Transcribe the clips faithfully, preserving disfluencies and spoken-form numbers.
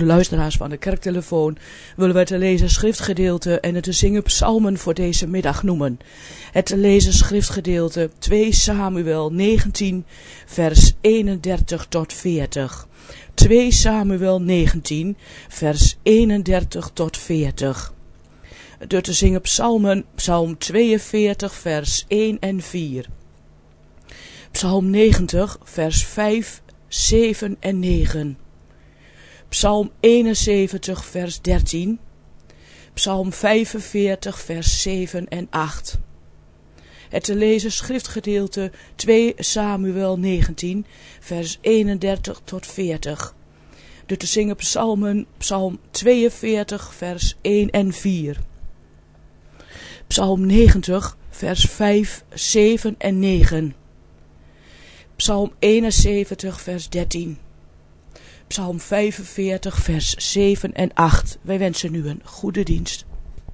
de luisteraars van de kerktelefoon willen we te lezen schriftgedeelte en het te zingen psalmen voor deze middag noemen. Het te lezen schriftgedeelte twee Samuel negentien vers eenendertig tot veertig. twee Samuel negentien vers eenendertig tot veertig. De te zingen psalmen, psalm tweeënveertig vers één en vier. Psalm negentig vers vijf, zeven en negen. Psalm eenenzeventig vers dertien. Psalm vijfenveertig vers zeven en acht. Het te lezen schriftgedeelte twee Samuel negentien vers eenendertig tot veertig. De te zingen psalmen, psalm tweeënveertig vers één en vier. Psalm negentig vers vijf, zeven en negen. Psalm eenenzeventig vers dertien. Psalm vijfenveertig vers zeven en acht. Wij wensen nu een goede dienst.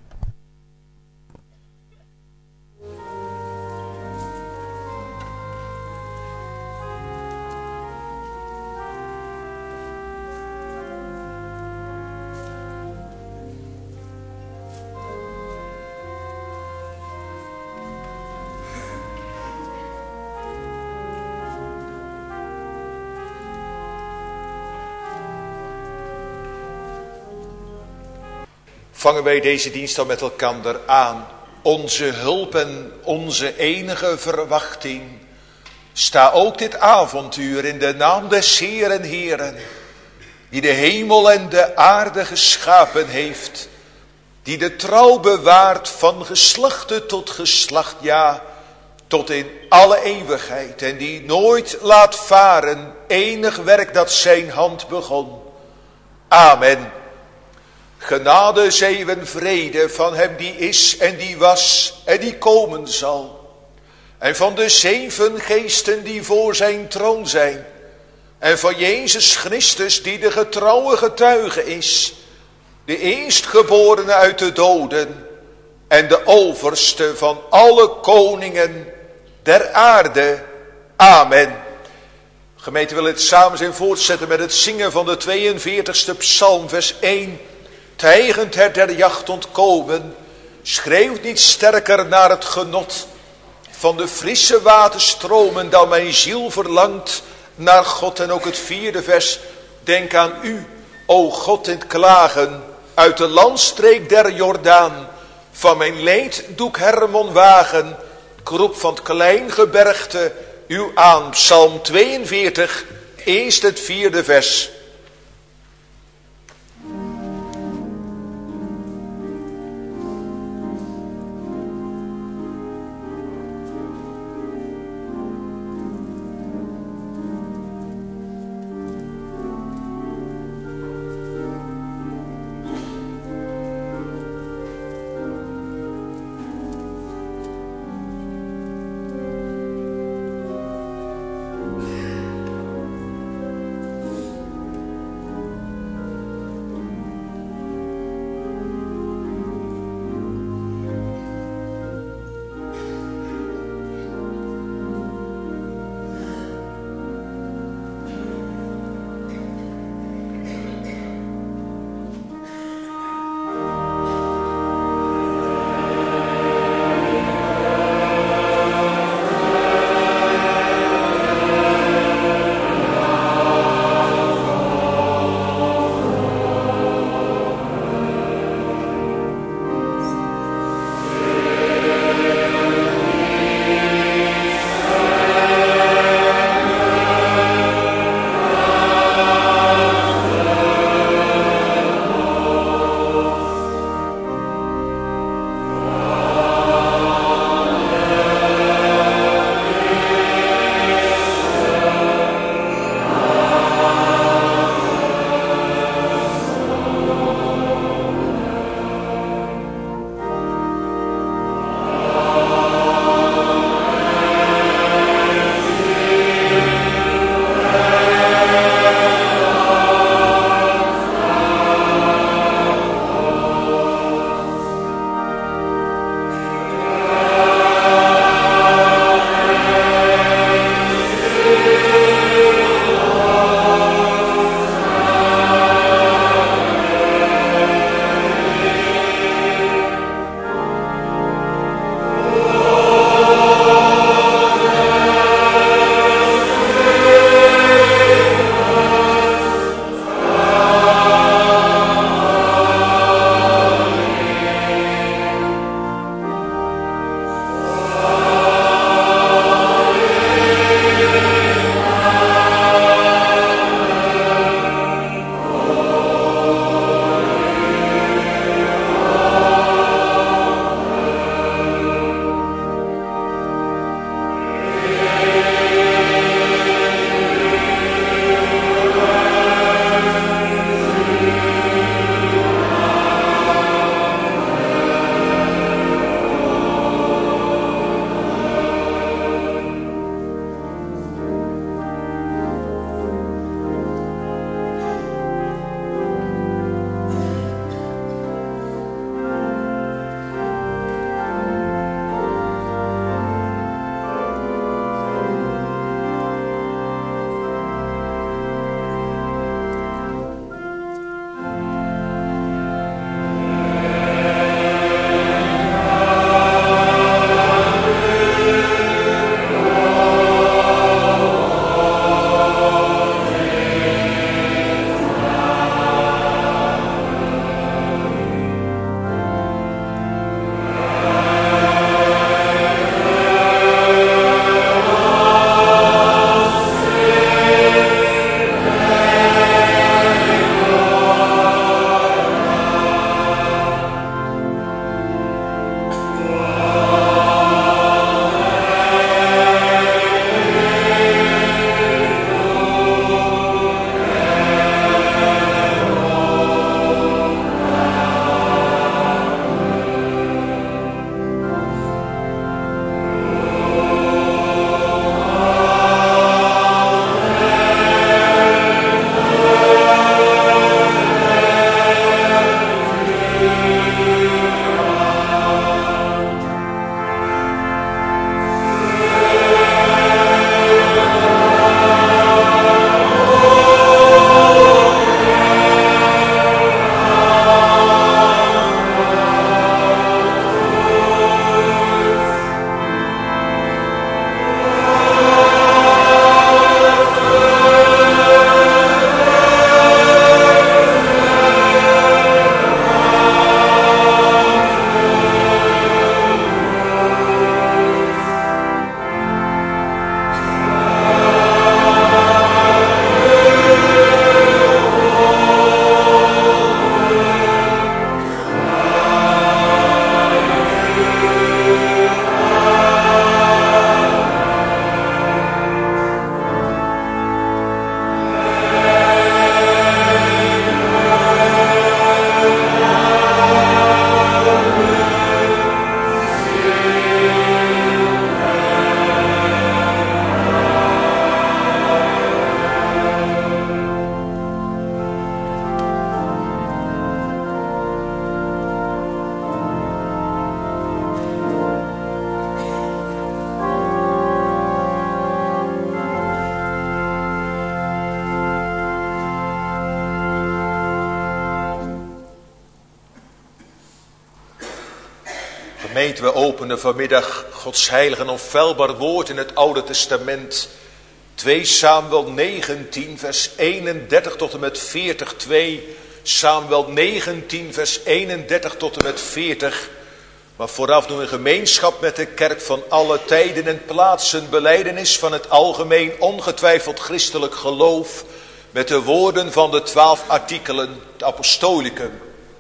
Vangen wij deze dienst dan met elkander aan. Onze hulp en onze enige verwachting. Sta ook dit avontuur in de naam des Heeren Heeren. Die de hemel en de aarde geschapen heeft. Die de trouw bewaart van geslachte tot geslacht. Ja, tot in alle eeuwigheid. En die nooit laat varen enig werk dat zijn hand begon. Amen. Genade, zeven, vrede van hem die is en die was en die komen zal. En van de zeven geesten die voor zijn troon zijn. En van Jezus Christus die de getrouwe getuige is. De eerstgeborene uit de doden. En de overste van alle koningen der aarde. Amen. Gemeente wil het samen zijn voortzetten met het zingen van de tweeënveertigste psalm vers één. Tijgend her der jacht ontkomen, schreeuwt niet sterker naar het genot van de frisse waterstromen dan mijn ziel verlangt naar God. En ook het vierde vers, denk aan u, o God, in het klagen, uit de landstreek der Jordaan, van mijn leed doe ik Hermon wagen, ik roep van het klein gebergte u aan. Psalm tweeënveertig, eerst het vierde vers. Gemeente, we openen vanmiddag Gods heilig en onfeilbaar woord in het Oude Testament. twee Samuel negentien, vers eenendertig tot en met veertig. twee Samuel negentien, vers eenendertig tot en met veertig. Maar vooraf doen we in gemeenschap met de kerk van alle tijden en plaatsen belijdenis van het algemeen ongetwijfeld christelijk geloof met de woorden van de twaalf artikelen, de apostolicum.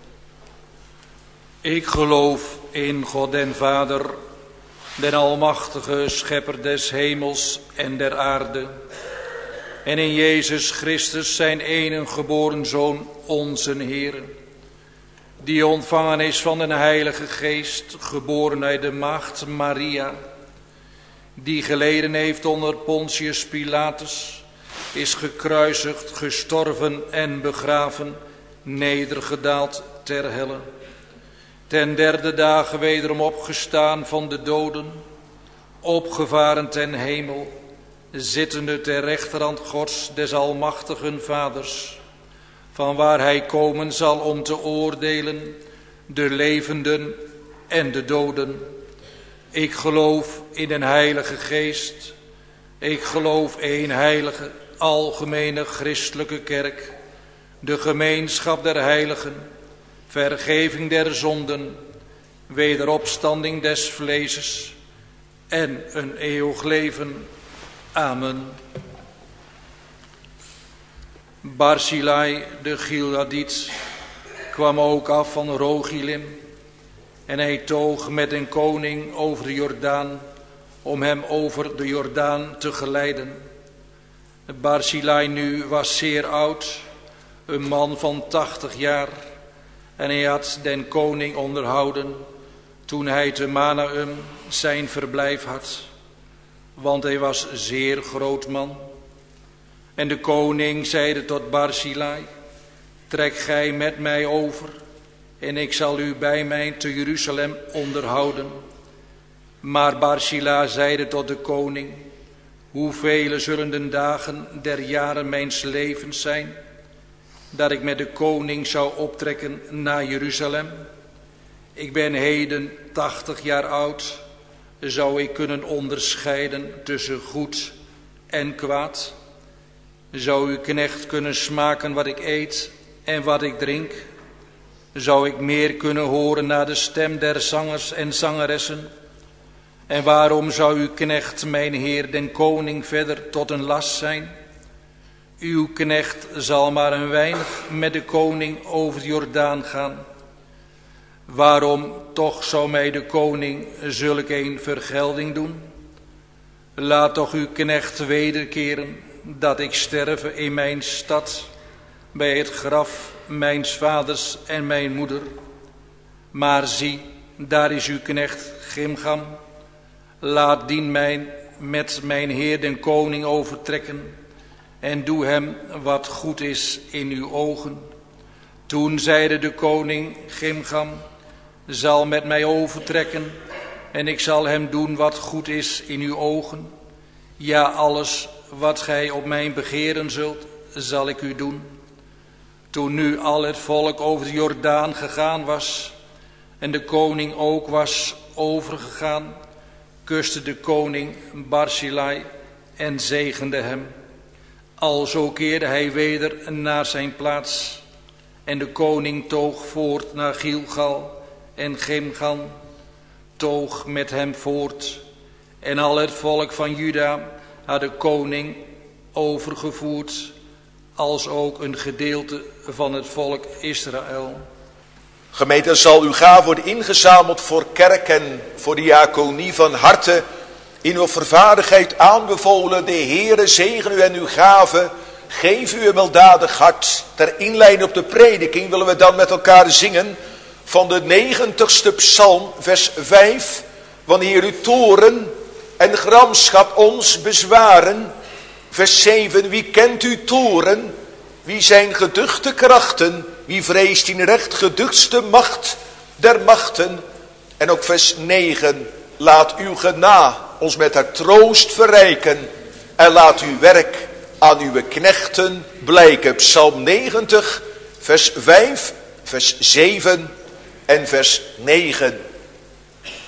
Ik geloof in God den Vader, den almachtige schepper des hemels en der aarde, en in Jezus Christus zijn enige geboren Zoon, onze Heer, die ontvangen is van den Heilige Geest, geboren uit de maagd Maria, die geleden heeft onder Pontius Pilatus, is gekruisigd, gestorven en begraven, nedergedaald ter helle. Ten derde dagen wederom opgestaan van de doden, opgevaren ten hemel, zittende ter rechterhand Gods des almachtigen Vaders, van waar hij komen zal om te oordelen de levenden en de doden. Ik geloof in een heilige geest, ik geloof één heilige, algemene christelijke kerk, de gemeenschap der heiligen, vergeving der zonden, wederopstanding des vleeses en een eeuwig leven. Amen. Barzillai de Gileadiet kwam ook af van Rogilim en hij toog met een koning over de Jordaan om hem over de Jordaan te geleiden. Barzillai nu was zeer oud, een man van tachtig jaar, en hij had den koning onderhouden toen hij te Manaum zijn verblijf had, want hij was zeer groot man. En de koning zeide tot Barzillai, trek gij met mij over en ik zal u bij mij te Jeruzalem onderhouden. Maar Barzillai zeide tot de koning, hoeveel zullen de dagen der jaren mijns levens zijn, dat ik met de koning zou optrekken naar Jeruzalem? Ik ben heden tachtig jaar oud, zou ik kunnen onderscheiden tussen goed en kwaad? Zou uw knecht kunnen smaken wat ik eet en wat ik drink? Zou ik meer kunnen horen naar de stem der zangers en zangeressen? En waarom zou uw knecht, mijn heer, den koning verder tot een last zijn? Uw knecht zal maar een weinig met de koning over de Jordaan gaan. Waarom toch zou mij de koning zulk een vergelding doen? Laat toch uw knecht wederkeren, dat ik sterve in mijn stad, bij het graf mijns vaders en mijn moeder. Maar zie, daar is uw knecht Gimgam. Laat dien mij met mijn heer den koning overtrekken, en doe hem wat goed is in uw ogen. Toen zeide de koning Gimgam, zal met mij overtrekken, en ik zal hem doen wat goed is in uw ogen. Ja, alles wat gij op mijn begeren zult, zal ik u doen. Toen nu al het volk over de Jordaan gegaan was, en de koning ook was overgegaan, kuste de koning Barzillai en zegende hem. Alzo keerde hij weder naar zijn plaats, en de koning toog voort naar Gilgal, en Gimgam toog met hem voort. En al het volk van Juda had de koning overgevoerd, als ook een gedeelte van het volk Israël. Gemeente, zal uw gave worden ingezameld voor kerk en voor de diaconie van harte in uw vervaardigheid aanbevolen. De Heere zegen u en uw gave, geef u een weldadig hart. Ter inleiding op de prediking willen we dan met elkaar zingen van de negentigste psalm, vers vijf. Wanneer uw toorn en gramschap ons bezwaren. Vers zeven, wie kent uw toorn? Wie zijn geduchte krachten? Wie vreest in recht geduchtste macht der machten? En ook vers negen, laat uw gena ons met haar troost verrijken. En laat uw werk aan uw knechten blijken. Psalm negentig, vers vijf, vers zeven en vers negen.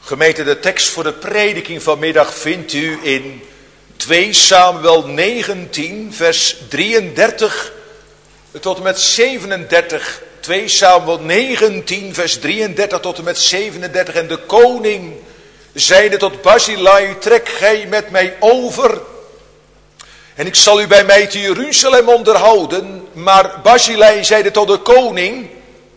Gemeente, de tekst voor de prediking vanmiddag vindt u in twee Samuel negentien, vers drieëndertig tot en met zevenendertig. twee Samuel negentien, vers drieëndertig tot en met zevenendertig. En de koning zeide tot Barzilai, trek gij met mij over, en ik zal u bij mij te Jeruzalem onderhouden. Maar Barzilai zeide tot de koning,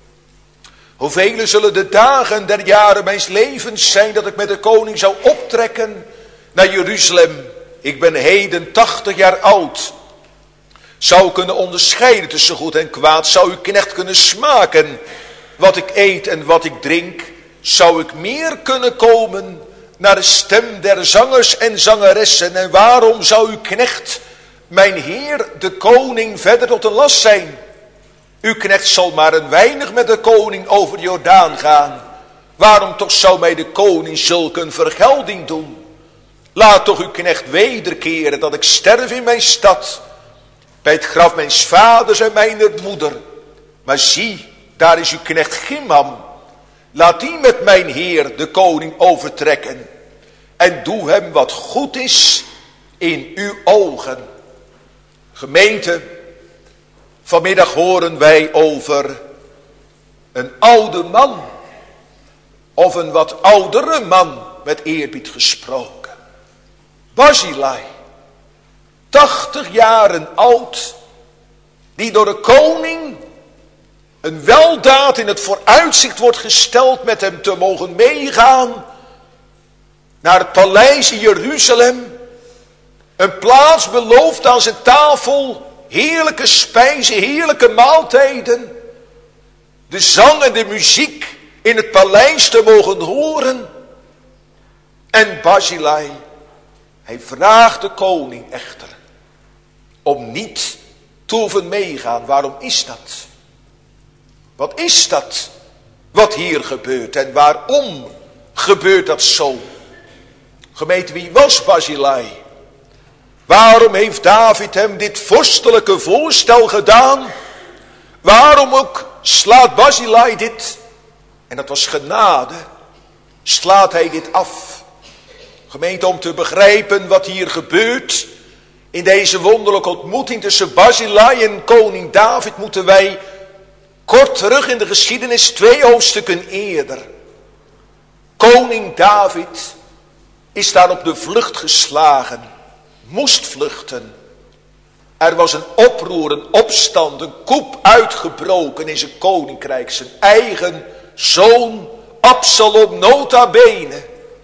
hoeveel zullen de dagen der jaren mijns levens zijn dat ik met de koning zou optrekken naar Jeruzalem? Ik ben heden tachtig jaar oud. Zou kunnen onderscheiden tussen goed en kwaad? Zou uw knecht kunnen smaken wat ik eet en wat ik drink? Zou ik meer kunnen komen naar de stem der zangers en zangeressen? En waarom zou uw knecht, mijn heer, de koning, verder tot een last zijn? Uw knecht zal maar een weinig met de koning over de Jordaan gaan. Waarom toch zou mij de koning zulke een vergelding doen? Laat toch uw knecht wederkeren, dat ik sterf in mijn stad, bij het graf mijns vaders en mijner moeder. Maar zie, daar is uw knecht Chimham. Laat die met mijn heer de koning overtrekken. En doe hem wat goed is in uw ogen. Gemeente, vanmiddag horen wij over een oude man. Of een wat oudere man, met eerbied gesproken. Barzilai, tachtig jaren oud, die door de koning een weldaad in het vooruitzicht wordt gesteld met hem te mogen meegaan naar het paleis in Jeruzalem. Een plaats beloofd aan zijn tafel, heerlijke spijzen, heerlijke maaltijden. De zang en de muziek in het paleis te mogen horen. En Barzilai, hij vraagt de koning echter om niet te hoeven meegaan. Waarom is dat? Wat is dat wat hier gebeurt en waarom gebeurt dat zo? Gemeente, wie was Barzilai? Waarom heeft David hem dit vorstelijke voorstel gedaan? Waarom ook slaat Barzilai dit, en dat was genade, slaat hij dit af? Gemeente, om te begrijpen wat hier gebeurt in deze wonderlijke ontmoeting tussen Barzilai en koning David, moeten wij kort terug in de geschiedenis twee hoofdstukken eerder. Koning David is daar op de vlucht geslagen, moest vluchten. Er was een oproer, een opstand, een coup uitgebroken in zijn koninkrijk. Zijn eigen zoon Absalom nota bene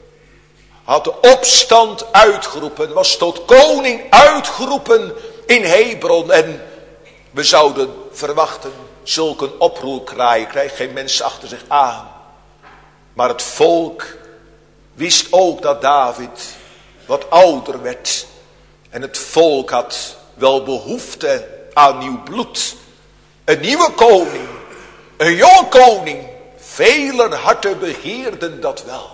had de opstand uitgeroepen, was tot koning uitgeroepen in Hebron. En we zouden verwachten, zulk een oproerkraai krijgt geen mens achter zich aan. Maar het volk wist ook dat David wat ouder werd. En het volk had wel behoefte aan nieuw bloed. Een nieuwe koning, een jonge koning. Veler harten begeerden dat wel.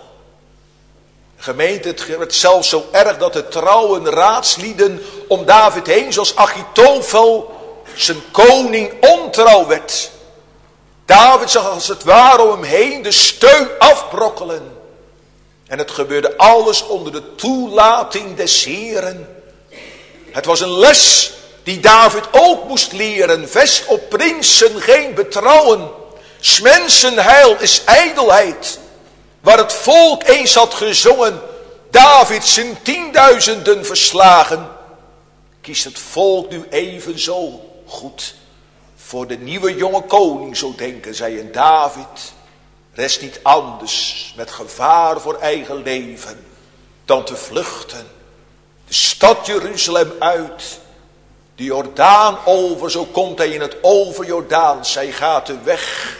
Gemeente, het werd zelfs zo erg dat de trouwe raadslieden om David heen, zoals Achitofel, zijn koning ontrouw werd. David zag als het ware om hem heen de steun afbrokkelen. En het gebeurde alles onder de toelating des Heeren. Het was een les die David ook moest leren. Vest op prinsen geen betrouwen. 's mensen heil is ijdelheid. Waar het volk eens had gezongen, David zijn tienduizenden verslagen, kiest het volk nu evenzo goed voor de nieuwe jonge koning, zo denken zij. En David rest niet anders met gevaar voor eigen leven dan te vluchten. De stad Jeruzalem uit, de Jordaan over, zo komt hij in het overjordaans. Hij gaat de weg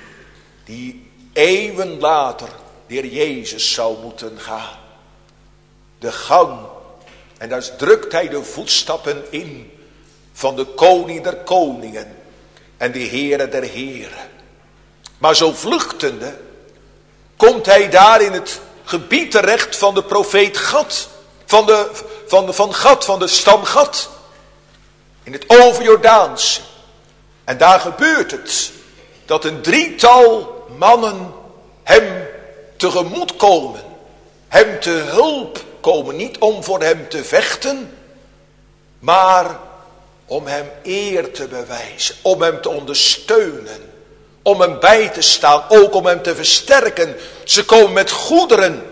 die eeuwen later de Heer Jezus zou moeten gaan. De gang, en daar drukt hij de voetstappen in van de koning der koningen en de Heere der heren. Maar zo vluchtende komt hij daar in het gebied terecht van de profeet Gad, van de, van de, van Gad, van de stam Gad, in het overjordaanse. En daar gebeurt het dat een drietal mannen hem tegemoet komen. hem te hulp komen. Niet om voor hem te vechten, maar om hem eer te bewijzen. Om hem te ondersteunen. Om hem bij te staan. Ook om hem te versterken. Ze komen met goederen.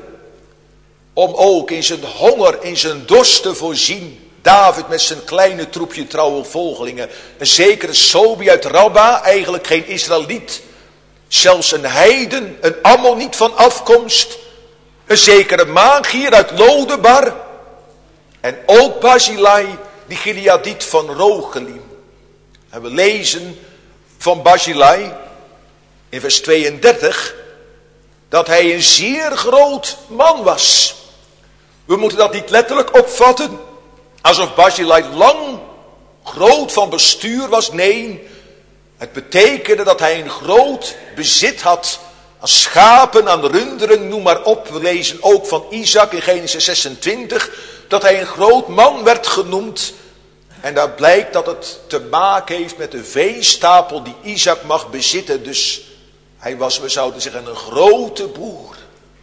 Om ook in zijn honger, in zijn dorst te voorzien. David met zijn kleine troepje trouwe volgelingen. Een zekere Sobi uit Rabba, eigenlijk geen Israëliet. Zelfs een heiden, een Ammoniet van afkomst. Een zekere Magier uit Lodebar. En ook Barzillai, die Gileadiet van Rogelim. En we lezen van Barzillai in vers tweeëndertig dat hij een zeer groot man was. We moeten dat niet letterlijk opvatten alsof Barzillai lang groot van bestuur was. Nee, het betekende dat hij een groot bezit had aan schapen, aan runderen, noem maar op. We lezen ook van Isaac in Genesis zesentwintig dat hij een groot man werd genoemd. En daar blijkt dat het te maken heeft met de veestapel die Isaac mag bezitten. Dus hij was, we zouden zeggen, een grote boer.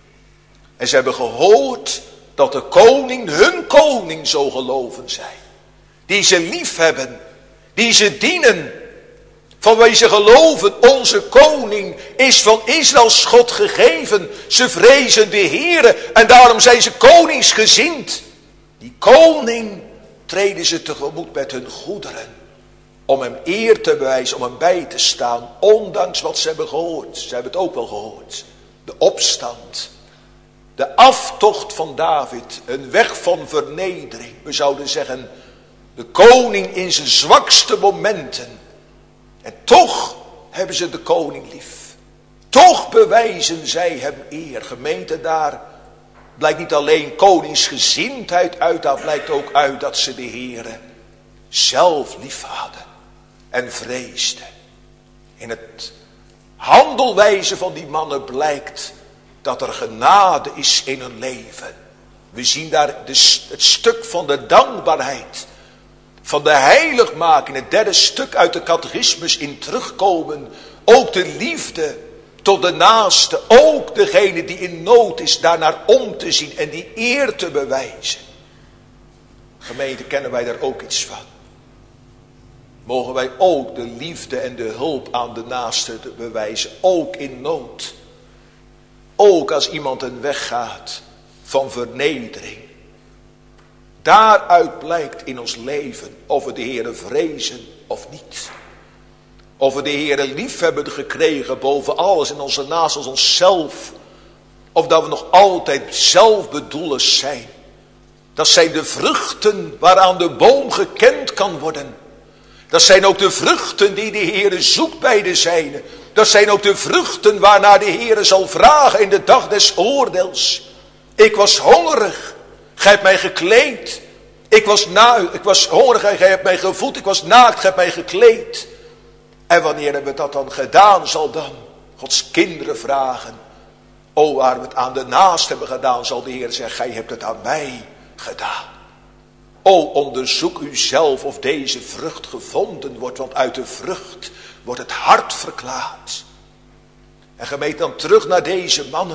En ze hebben gehoord dat de koning, hun koning, zo geloven zij. Die ze lief hebben, die ze dienen. Van wie ze geloven, onze koning is van Israëls God gegeven. Ze vrezen de Heere en daarom zijn ze koningsgezind. Die koning treden ze tegemoet met hun goederen. Om hem eer te bewijzen, om hem bij te staan. Ondanks wat ze hebben gehoord. Ze hebben het ook wel gehoord. De opstand. De aftocht van David. Een weg van vernedering. We zouden zeggen, de koning in zijn zwakste momenten. En toch hebben ze de koning lief. Toch bewijzen zij hem eer. Gemeente, daar blijkt niet alleen koningsgezindheid uit. Daar blijkt ook uit dat ze de Heere zelf lief hadden. En vreesden. In het handelwijze van die mannen blijkt dat er genade is in hun leven. We zien daar de, het stuk van de dankbaarheid. Van de heiligmaking, het derde stuk uit de catechismus in terugkomen. Ook de liefde tot de naaste. Ook degene die in nood is, daarnaar om te zien en die eer te bewijzen. Gemeente, kennen wij daar ook iets van? Mogen wij ook de liefde en de hulp aan de naaste bewijzen. Ook in nood. Ook als iemand een weg gaat van vernedering. Daaruit blijkt in ons leven of we de Heere vrezen of niet. Of we de Heere lief hebben gekregen boven alles en onze naast als onszelf. Of dat we nog altijd zelfbedoelers zijn. Dat zijn de vruchten waaraan de boom gekend kan worden. Dat zijn ook de vruchten die de Heere zoekt bij de zijnen. Dat zijn ook de vruchten waarnaar de Heere zal vragen in de dag des oordeels. Ik was hongerig. Gij hebt mij gekleed. Ik was, na, ik was hongerig en gij hebt mij gevoed. Ik was naakt, gij hebt mij gekleed. En wanneer hebben we dat dan gedaan, zal dan Gods kinderen vragen. O, waar we het aan de naast hebben gedaan, zal de Heer zeggen, gij hebt het aan mij gedaan. O, onderzoek u zelf of deze vrucht gevonden wordt, want uit de vrucht wordt het hart verklaard. En gemeente, dan terug naar deze mannen.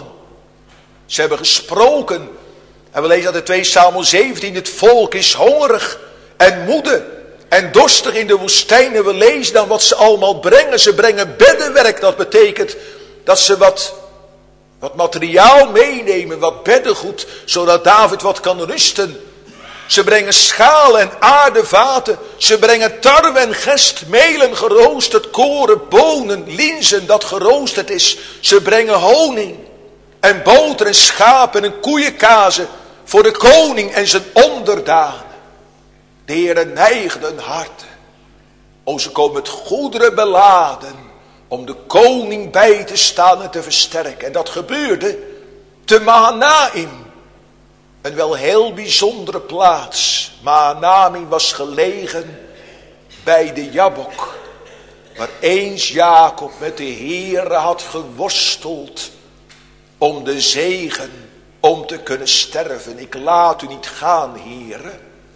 Ze hebben gesproken. En we lezen dat in twee Samuel zeventien, het volk is hongerig en moede en dorstig in de woestijn. En we lezen dan wat ze allemaal brengen. Ze brengen beddenwerk, dat betekent dat ze wat, wat materiaal meenemen, wat beddengoed, zodat David wat kan rusten. Ze brengen schalen en aardevaten. Ze brengen tarwe en gest, melen geroosterd, koren, bonen, linzen dat geroosterd is. Ze brengen honing en boter en schapen en koeienkazen voor de koning en zijn onderdanen. De Heere neigde hun harten. O, ze komen met goederen beladen om de koning bij te staan en te versterken. En dat gebeurde te Mahanaim. Een wel heel bijzondere plaats. Mahanaim was gelegen bij de Jabbok. Waar eens Jacob met de Heere had geworsteld om de zegen, om te kunnen sterven. Ik laat u niet gaan, Heere,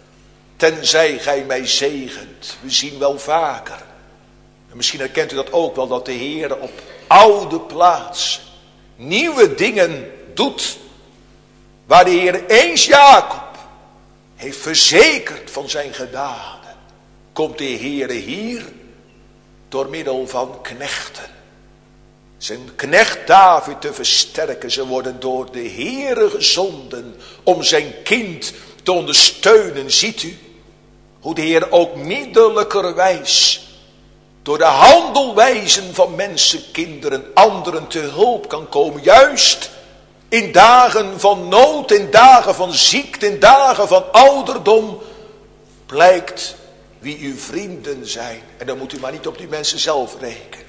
tenzij gij mij zegent. We zien wel vaker. En misschien herkent u dat ook wel, dat de Heere op oude plaatsen nieuwe dingen doet. waar de Heer eens Jacob heeft verzekerd van zijn genade, komt de Heer hier door middel van knechten. Zijn knecht David te versterken. Ze worden door de Heere gezonden om zijn kind te ondersteunen. Ziet u hoe de Heer ook middelijkerwijs door de handelwijzen van mensenkinderen anderen te hulp kan komen. Juist in dagen van nood, in dagen van ziekte, in dagen van ouderdom blijkt wie uw vrienden zijn. En dan moet u maar niet op die mensen zelf rekenen.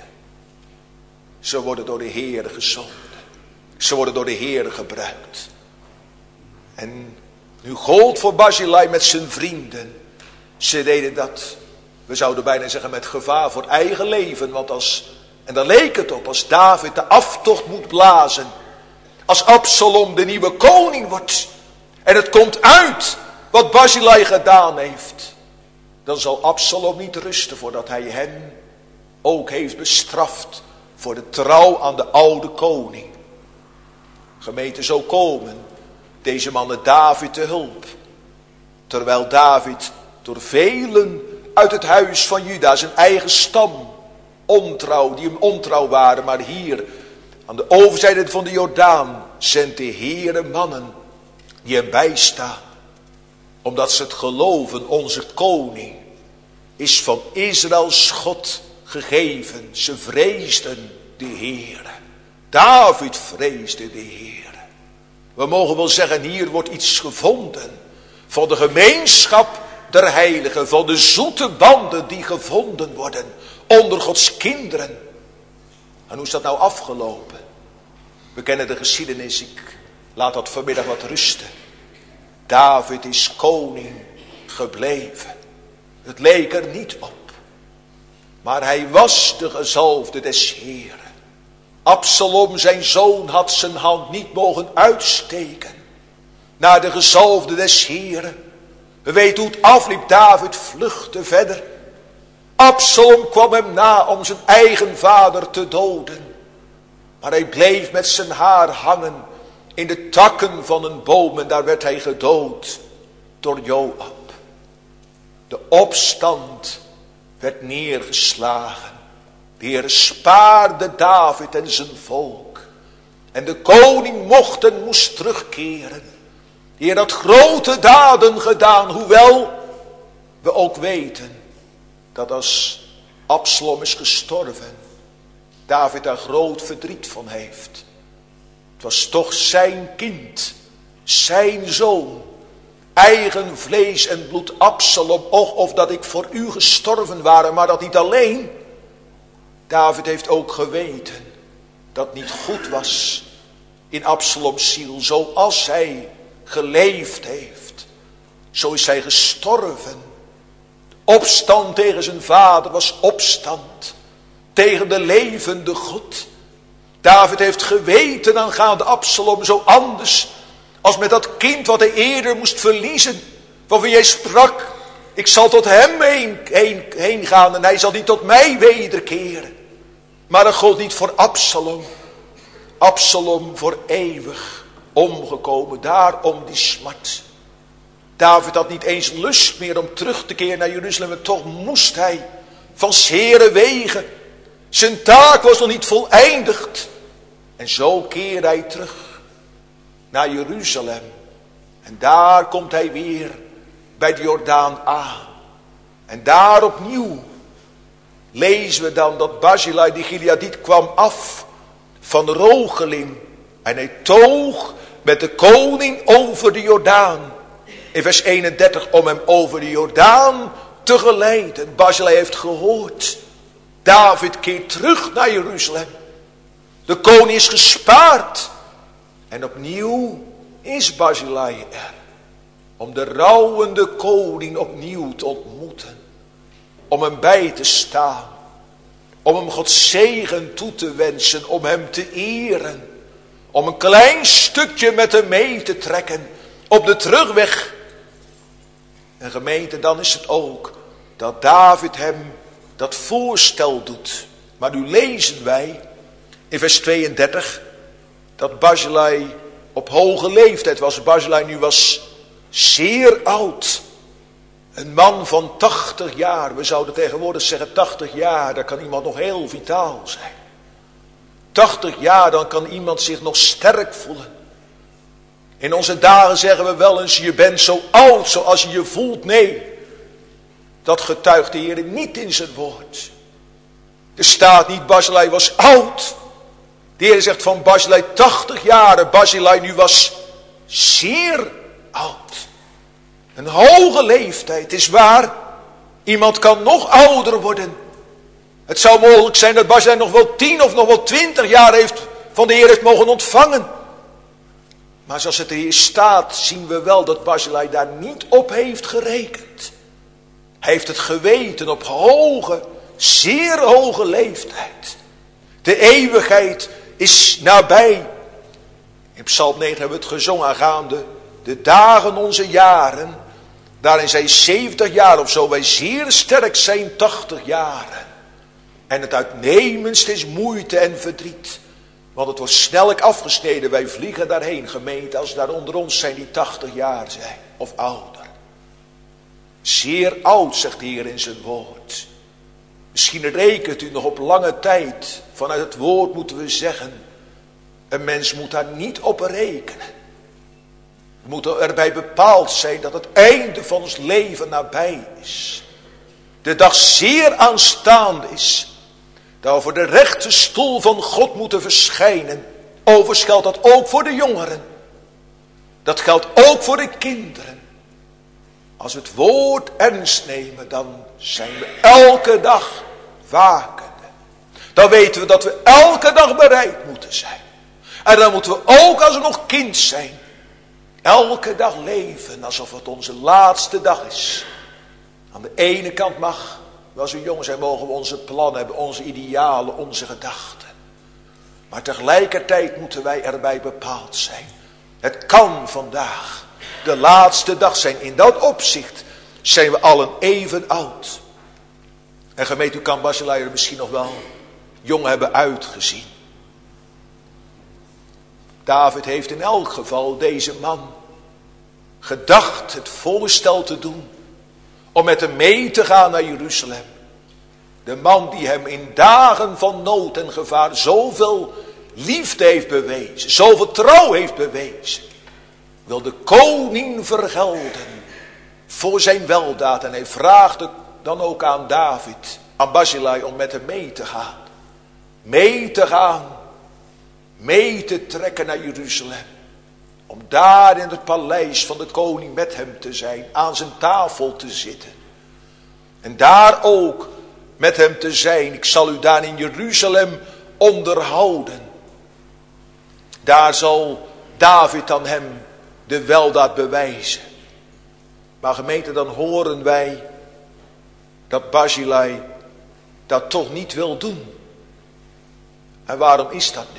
Ze worden door de Heer gezonden. Ze worden door de Heer gebruikt. En nu gold voor Barzillai met zijn vrienden. Ze deden dat, we zouden bijna zeggen, met gevaar voor eigen leven. Want als, en daar leek het op, als David de aftocht moet blazen. Als Absalom de nieuwe koning wordt. En het komt uit wat Barzillai gedaan heeft. Dan zal Absalom niet rusten voordat hij hem ook heeft bestraft voor de trouw aan de oude koning. Gemeente, zo komen deze mannen David te hulp. Terwijl David door velen uit het huis van Juda, zijn eigen stam, ontrouw, die hem ontrouw waren. Maar hier, aan de overzijde van de Jordaan, zendt de Heere mannen die hem bijstaan. Omdat ze het geloven, onze koning is van Israëls God gegeven. Ze vreesden de Heere. David vreesde de Heere. We mogen wel zeggen, hier wordt iets gevonden van de gemeenschap der heiligen, van de zoete banden die gevonden worden onder Gods kinderen. En hoe is dat nou afgelopen? We kennen de geschiedenis, ik laat dat vanmiddag wat rusten. David is koning gebleven. Het leek er niet op. Maar hij was de gezalfde des Heeren. Absalom, zijn zoon, had zijn hand niet mogen uitsteken naar de gezalfde des Heeren. We weten hoe het afliep. David vluchtte verder. Absalom kwam hem na om zijn eigen vader te doden. Maar hij bleef met zijn haar hangen in de takken van een boom. En daar werd hij gedood door Joab. De opstand werd neergeslagen. De Heer spaarde David en zijn volk. En de koning mocht en moest terugkeren. De Heer had grote daden gedaan. Hoewel we ook weten dat als Absalom is gestorven, David daar groot verdriet van heeft. Het was toch zijn kind, zijn zoon, eigen vlees en bloed Absalom. Och, of dat ik voor u gestorven ware, maar dat niet alleen. David heeft ook geweten dat het niet goed was in Absaloms ziel. Zoals hij geleefd heeft, zo is hij gestorven. Opstand tegen zijn vader was opstand tegen de levende God. David heeft geweten aangaande Absalom zo anders als met dat kind wat hij eerder moest verliezen. Waarvan jij sprak, ik zal tot hem heen, heen, heen gaan en hij zal niet tot mij wederkeren. Maar dat gold niet voor Absalom. Absalom voor eeuwig omgekomen. Daarom die smart. David had niet eens lust meer om terug te keren naar Jeruzalem. En toch moest hij van 's Heeren wegen. Zijn taak was nog niet voleindigd. En zo keerde hij terug naar Jeruzalem. En daar komt hij weer bij de Jordaan aan. En daar opnieuw lezen we dan dat Barzillai die Gileadiet kwam af van Rogelim. En hij toog met de koning over de Jordaan. In vers eenendertig, om hem over de Jordaan te geleiden. Barzillai heeft gehoord. David keert terug naar Jeruzalem. De koning is gespaard. En opnieuw is Barzillai er. Om de rouwende koning opnieuw te ontmoeten. Om hem bij te staan. Om hem Gods zegen toe te wensen. Om hem te eren. Om een klein stukje met hem mee te trekken. Op de terugweg. En gemeente, dan is het ook dat David hem dat voorstel doet. Maar nu lezen wij in vers tweeëndertig dat Barzillai op hoge leeftijd was. Barzillai nu was zeer oud. Een man van tachtig jaar. We zouden tegenwoordig zeggen tachtig jaar. Dan kan iemand nog heel vitaal zijn. tachtig jaar, dan kan iemand zich nog sterk voelen. In onze dagen zeggen we wel eens, je bent zo oud zoals je je voelt. Nee, dat getuigt de Heer niet in zijn woord. Er staat niet, Barzillai was oud. De Heer zegt van Barzillai tachtig jaar. Barzillai nu was zeer oud. Een hoge leeftijd. Het is waar, iemand kan nog ouder worden. Het zou mogelijk zijn dat Barzillai nog wel tien of nog wel twintig jaar heeft van de Heer heeft mogen ontvangen. Maar zoals het hier staat, zien we wel dat Barzillai daar niet op heeft gerekend. Hij heeft het geweten op hoge, zeer hoge leeftijd. De eeuwigheid is nabij. In Psalm negen hebben we het gezongen aangaande de dagen onze jaren. Daarin zijn zeventig jaar of zo, wij zeer sterk zijn tachtig jaren. En het uitnemendste is moeite en verdriet. Want het wordt snellijk afgesneden. Wij vliegen daarheen, gemeente, als daar onder ons zijn die tachtig jaar zijn. Of ouder. Zeer oud, zegt de Heer in zijn woord. Misschien rekent u nog op lange tijd. Vanuit het woord moeten we zeggen. Een mens moet daar niet op rekenen. We moeten erbij bepaald zijn dat het einde van ons leven nabij is. De dag zeer aanstaande is. Dat we voor de rechte stoel van God moeten verschijnen. Overigens geldt dat ook voor de jongeren. Dat geldt ook voor de kinderen. Als we het woord ernst nemen, dan zijn we elke dag wakende. Dan weten we dat we elke dag bereid moeten zijn. En dan moeten we ook als we nog kind zijn, elke dag leven alsof het onze laatste dag is. Aan de ene kant mag, als we jong zijn, mogen we onze plannen hebben, onze idealen, onze gedachten. Maar tegelijkertijd moeten wij erbij bepaald zijn. Het kan vandaag de laatste dag zijn. In dat opzicht zijn we allen even oud. En gemeente, u kan Barzillai er misschien nog wel jong hebben uitgezien. David heeft in elk geval deze man gedacht het voorstel te doen om met hem mee te gaan naar Jeruzalem. De man die hem in dagen van nood en gevaar zoveel liefde heeft bewezen, zoveel trouw heeft bewezen, wil de koning vergelden voor zijn weldaad. En hij vraagde dan ook aan David, aan Barzillai, om met hem mee te gaan. Mee te gaan, mee te trekken naar Jeruzalem. Om daar in het paleis van de koning met hem te zijn, aan zijn tafel te zitten. En daar ook met hem te zijn. Ik zal u daar in Jeruzalem onderhouden. Daar zal David aan hem de weldaad bewijzen. Maar gemeente, dan horen wij dat Barzillai dat toch niet wil doen. En waarom is dat nu?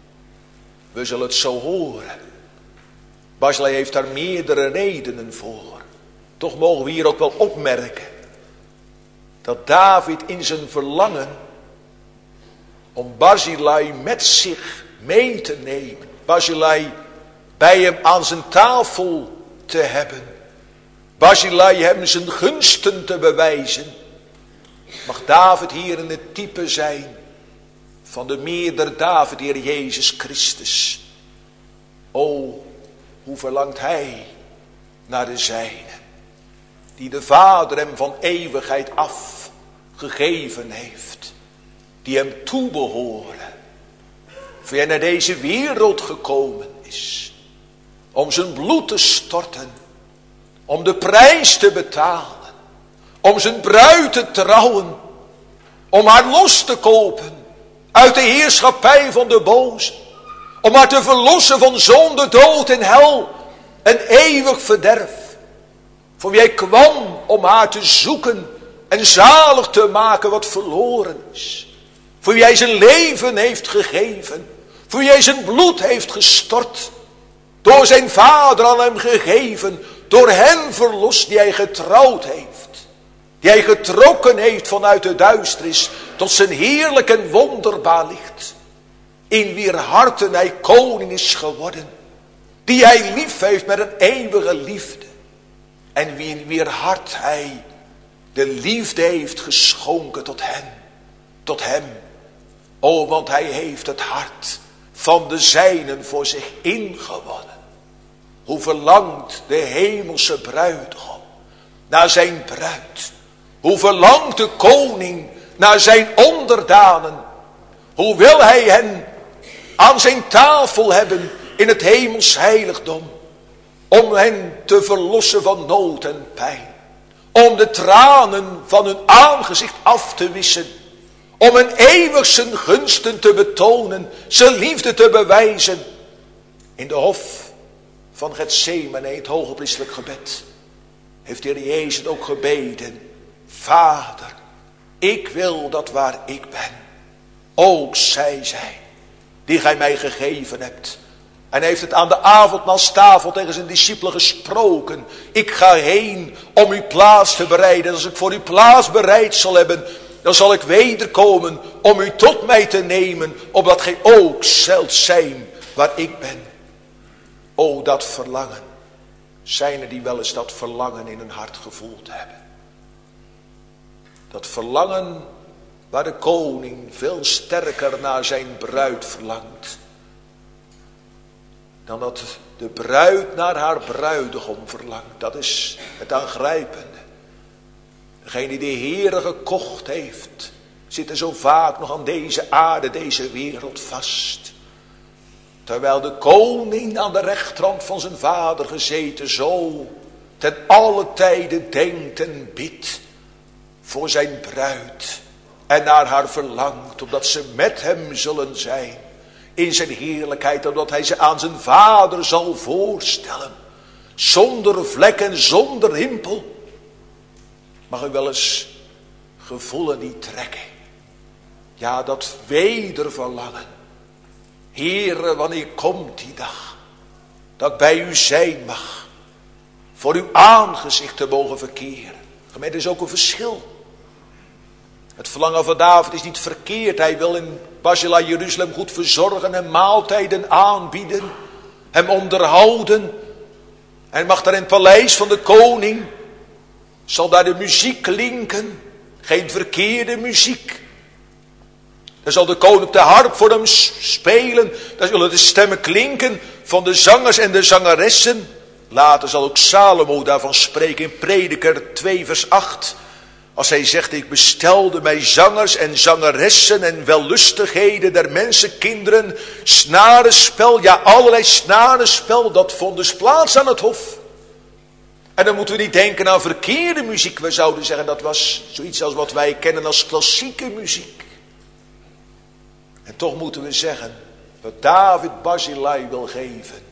We zullen het zo horen. Barzillai heeft daar meerdere redenen voor. Toch mogen we hier ook wel opmerken dat David in zijn verlangen om Barzillai met zich mee te nemen, Barzillai bij hem aan zijn tafel te hebben, Barzillai hem zijn gunsten te bewijzen, mag David hier in het type zijn van de meerder David, Heer Jezus Christus. O, hoe verlangt hij naar de zijne, die de Vader hem van eeuwigheid af gegeven heeft, die hem toebehoren, voor hij naar deze wereld gekomen is, om zijn bloed te storten, om de prijs te betalen, om zijn bruid te trouwen, om haar los te kopen uit de heerschappij van de boze, om haar te verlossen van zonde, dood en hel en eeuwig verderf. Voor wie hij kwam om haar te zoeken en zalig te maken wat verloren is. Voor wie hij zijn leven heeft gegeven. Voor wie hij zijn bloed heeft gestort. Door zijn Vader aan hem gegeven. Door hen verlost die hij getrouwd heeft. Die hij getrokken heeft vanuit de duisternis tot zijn heerlijk en wonderbaar licht. In wier harten hij koning is geworden. Die hij lief heeft met een eeuwige liefde. En wie in wier hart hij de liefde heeft geschonken tot hen. Tot hem. O, want hij heeft het hart van de zijnen voor zich ingewonnen. Hoe verlangt de hemelse bruidegom naar zijn bruid. Hoe verlangt de koning naar zijn onderdanen. Hoe wil hij hen aan zijn tafel hebben in het hemels heiligdom. Om hen te verlossen van nood en pijn. Om de tranen van hun aangezicht af te wissen. Om hen eeuwig zijn gunsten te betonen. Zijn liefde te bewijzen. In de hof van Getsemane, het hogepriestelijk gebed, heeft de Heer Jezus ook gebeden. Vader, ik wil dat waar ik ben, ook zij zijn, die gij mij gegeven hebt. En hij heeft het aan de avondmaalstafel tegen zijn discipelen gesproken. Ik ga heen om uw plaats te bereiden. En als ik voor uw plaats bereid zal hebben, dan zal ik wederkomen om u tot mij te nemen, opdat gij ook zult zijn waar ik ben. O, dat verlangen. Zijn er die wel eens dat verlangen in hun hart gevoeld hebben? Dat verlangen waar de koning veel sterker naar zijn bruid verlangt. Dan dat de bruid naar haar bruidegom verlangt. Dat is het aangrijpende. Degene die de Heere gekocht heeft, zit er zo vaak nog aan deze aarde, deze wereld vast. Terwijl de koning aan de rechterhand van zijn vader gezeten zo ten alle tijden denkt en bidt voor zijn bruid. En naar haar verlangt, omdat ze met hem zullen zijn in zijn heerlijkheid. Omdat hij ze aan zijn vader zal voorstellen. Zonder vlek en zonder rimpel. Mag u wel eens gevoelen die trekking. Ja, dat wederverlangen. Heere, wanneer komt die dag dat ik bij u zijn mag, voor uw aangezicht te mogen verkeren. Gemeente, is ook een verschil. Het verlangen van David is niet verkeerd. Hij wil in Barzillai Jeruzalem goed verzorgen en maaltijden aanbieden, hem onderhouden. Hij mag daar in het paleis van de koning, zal daar de muziek klinken, geen verkeerde muziek. Dan zal de koning de harp voor hem spelen. Dan zullen de stemmen klinken van de zangers en de zangeressen. Later zal ook Salomo daarvan spreken in Prediker twee vers acht. Als hij zegt, ik bestelde mij zangers en zangeressen en wellustigheden der mensenkinderen. Snarenspel, ja allerlei snarenspel, dat vond dus plaats aan het hof. En dan moeten we niet denken aan verkeerde muziek. We zouden zeggen dat was zoiets als wat wij kennen als klassieke muziek. En toch moeten we zeggen, wat David Barzillai wil geven,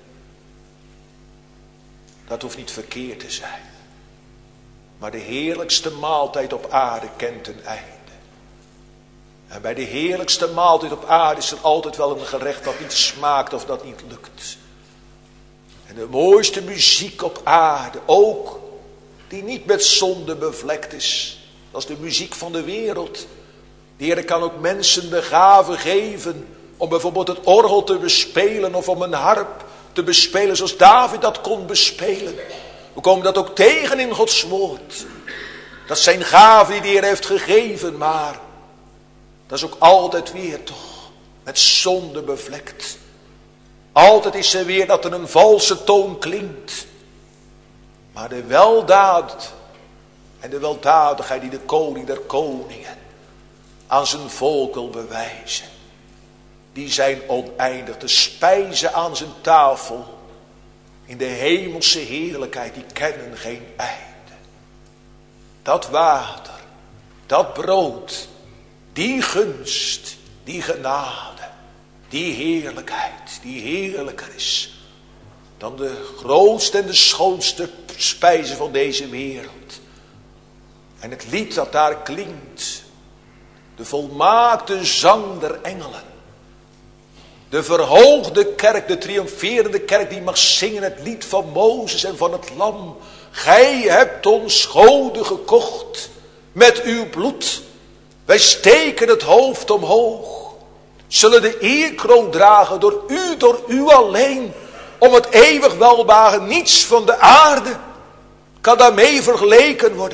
dat hoeft niet verkeerd te zijn. Maar de heerlijkste maaltijd op aarde kent een einde. En bij de heerlijkste maaltijd op aarde is er altijd wel een gerecht dat niet smaakt of dat niet lukt. En de mooiste muziek op aarde, ook die niet met zonde bevlekt is, dat is de muziek van de wereld. De Heer kan ook mensen de gave geven om bijvoorbeeld het orgel te bespelen of om een harp te bespelen zoals David dat kon bespelen. We komen dat ook tegen in Gods woord. Dat zijn gaven die de Heer heeft gegeven, maar dat is ook altijd weer toch met zonde bevlekt. Altijd is er weer dat er een valse toon klinkt. Maar de weldaad en de weldadigheid die de koning der koningen aan zijn volk wil bewijzen, die zijn oneindig. De spijzen aan zijn tafel in de hemelse heerlijkheid, die kennen geen einde. Dat water, dat brood, die gunst, die genade, die heerlijkheid, die heerlijker is dan de grootste en de schoonste spijzen van deze wereld. En het lied dat daar klinkt, de volmaakte zang der engelen. De verhoogde kerk, de triomferende kerk die mag zingen het lied van Mozes en van het lam. Gij hebt ons goden gekocht met uw bloed. Wij steken het hoofd omhoog. Zullen de eerkroon dragen door u, door u alleen. om het eeuwig welbehagen. Niets van de aarde kan daarmee vergeleken worden.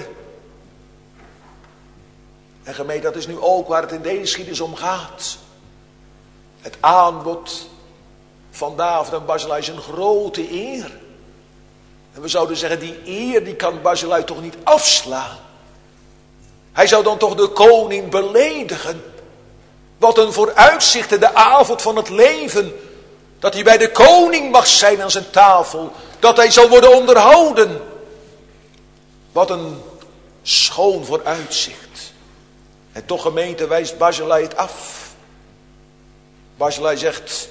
En gemeente, dat is nu ook waar het in deze geschiedenis om gaat. Het aanbod van David en Barzillai is een grote eer. En we zouden zeggen, die eer die kan Barzillai toch niet afslaan. Hij zou dan toch de koning beledigen. Wat een vooruitzicht in de avond van het leven. Dat hij bij de koning mag zijn aan zijn tafel. Dat hij zal worden onderhouden. Wat een schoon vooruitzicht. En toch, gemeente, wijst Barzillai het af. Barzillai zegt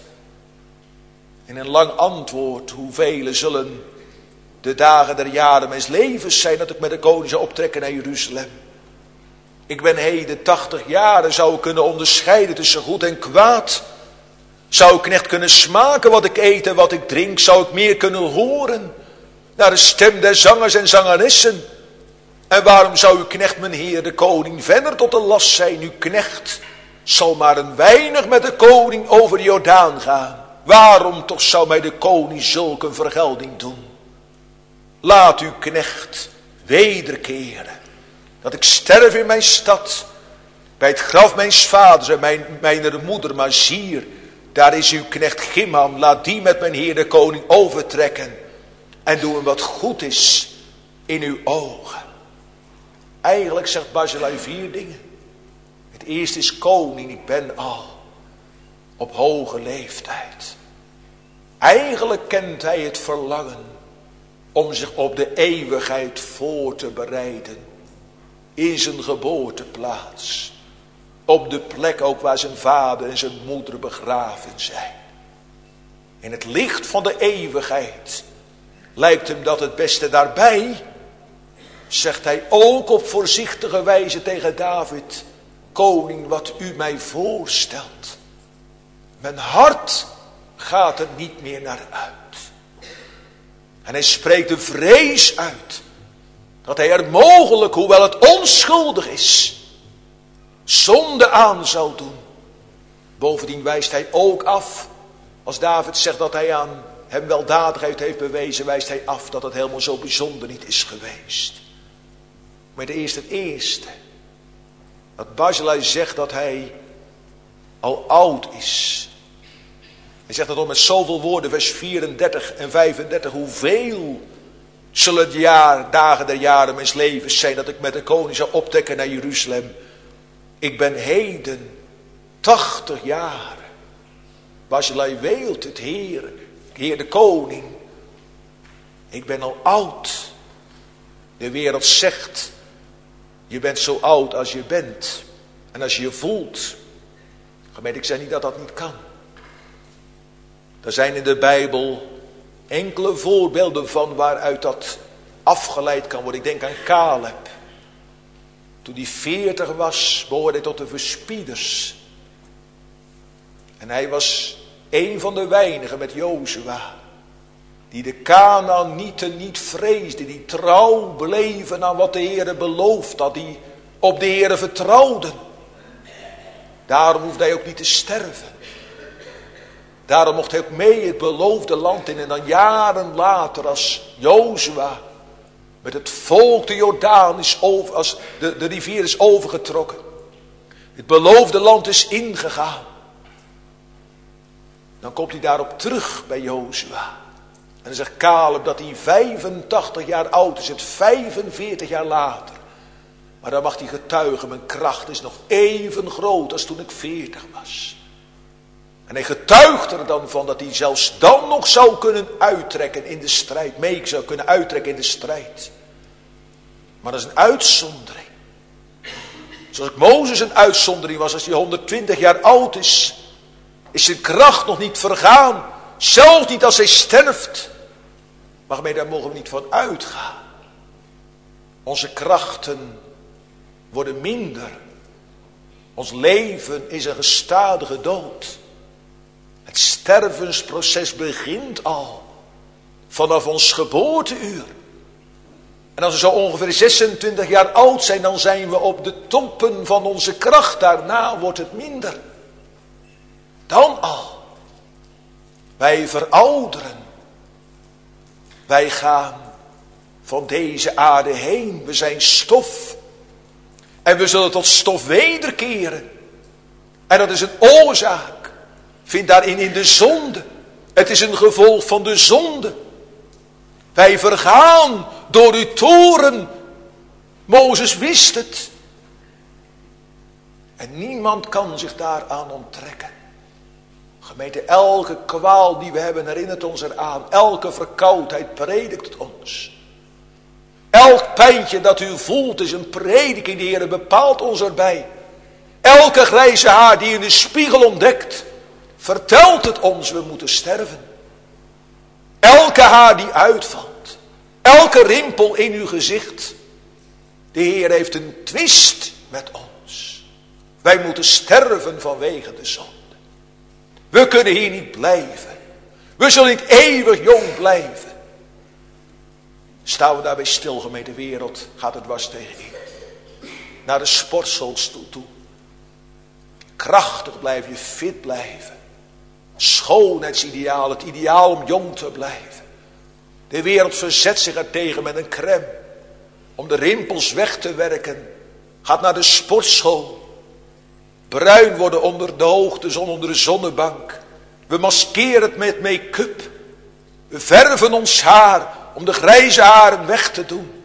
in een lang antwoord: hoeveel zullen de dagen der jaren mijns levens zijn dat ik met de koning zou optrekken naar Jeruzalem. Ik ben heden tachtig jaren, zou ik kunnen onderscheiden tussen goed en kwaad. Zou ik echt kunnen smaken wat ik eet en wat ik drink. Zou ik meer kunnen horen naar de stem der zangers en zangeressen. En waarom zou uw knecht, mijn heer, de koning, verder tot de last zijn? Uw knecht zal maar een weinig met de koning over de Jordaan gaan. Waarom toch zou mij de koning zulke vergelding doen? Laat uw knecht wederkeren. Dat ik sterf in mijn stad. Bij het graf mijns vaders en mijn, mijner moeder. Maar zie, daar is uw knecht Chimham. Laat die met mijn heer de koning overtrekken. En doe hem wat goed is in uw ogen. Eigenlijk zegt Barzillai vier dingen. Het eerste is: koning, ik ben al op hoge leeftijd. Eigenlijk kent hij het verlangen om zich op de eeuwigheid voor te bereiden. In zijn geboorteplaats. Op de plek ook waar zijn vader en zijn moeder begraven zijn. In het licht van de eeuwigheid lijkt hem dat het beste. Daarbij zegt hij ook op voorzichtige wijze tegen David: koning, wat u mij voorstelt, mijn hart gaat er niet meer naar uit. En hij spreekt de vrees uit dat hij er mogelijk, hoewel het onschuldig is, zonde aan zal doen. Bovendien wijst hij ook af, als David zegt dat hij aan hem weldadigheid heeft bewezen, wijst hij af dat het helemaal zo bijzonder niet is geweest. Maar het eerste het eerste. Dat Barzillai zegt dat hij al oud is. Hij zegt dat al met zoveel woorden, vers vierendertig en vijfendertig. Hoeveel zullen de jaar, dagen der jaren mijns levens zijn dat ik met de koning zou optrekken naar Jeruzalem. Ik ben heden tachtig jaar. Barzillai weelt het, Heer, Heer de koning. Ik ben al oud. De wereld zegt: je bent zo oud als je bent. En als je je voelt. Gemeente, ik zeg niet dat dat niet kan. Er zijn in de Bijbel enkele voorbeelden van waaruit dat afgeleid kan worden. Ik denk aan Caleb. Toen hij veertig was, behoorde hij tot de verspieders. En hij was een van de weinigen met Jozua, die de Kanaanieten niet vreesden, die trouw bleven aan wat de Heere beloofd had, die op de Heere vertrouwden. Daarom hoefde hij ook niet te sterven. Daarom mocht hij ook mee het beloofde land in. En dan jaren later, als Jozua met het volk de Jordaan is over, als de, de rivier is overgetrokken, het beloofde land is ingegaan, dan komt hij daarop terug bij Jozua. En dan zegt Caleb dat hij vijfentachtig jaar oud is, het vijfenveertig jaar later. Maar dan mag hij getuigen, mijn kracht is nog even groot als toen ik veertig was. En hij getuigt er dan van dat hij zelfs dan nog zou kunnen uittrekken in de strijd. Mee zou kunnen uittrekken in de strijd. Maar dat is een uitzondering. Zoals Mozes een uitzondering was als hij honderdtwintig jaar oud is. Is zijn kracht nog niet vergaan. Zelfs niet als hij sterft. Maar mee, daar mogen we niet van uitgaan. Onze krachten worden minder. Ons leven is een gestadige dood. Het stervensproces begint al vanaf ons geboorteuur. En als we zo ongeveer zesentwintig jaar oud zijn, dan zijn we op de toppen van onze kracht. Daarna wordt het minder. Dan al. Wij verouderen. Wij gaan van deze aarde heen. We zijn stof. En we zullen tot stof wederkeren. En dat is een oorzaak. Vind daarin in de zonde. Het is een gevolg van de zonde. Wij vergaan door uw toren. Mozes wist het. En niemand kan zich daaraan onttrekken. Gemeente, elke kwaal die we hebben herinnert ons eraan. Elke verkoudheid predikt ons. Elk pijntje dat u voelt is een prediking. De Heer bepaalt ons erbij. Elke grijze haar die in de spiegel ontdekt, vertelt het ons, we moeten sterven. Elke haar die uitvalt. Elke rimpel in uw gezicht. De Heer heeft een twist met ons. Wij moeten sterven vanwege de zonde. We kunnen hier niet blijven. We zullen niet eeuwig jong blijven. Staan we daarbij stil, gemeente, de wereld gaat het dwars tegenin. Naar de sportschool toe. Krachtig blijven, je fit blijven. Schoonheidsideaal, het ideaal om jong te blijven. De wereld verzet zich er tegen met een crème. Om de rimpels weg te werken. Gaat naar de sportschool. Bruin worden onder de hoogtezon, onder de zonnebank. We maskeren het met make-up. We verven ons haar om de grijze haren weg te doen.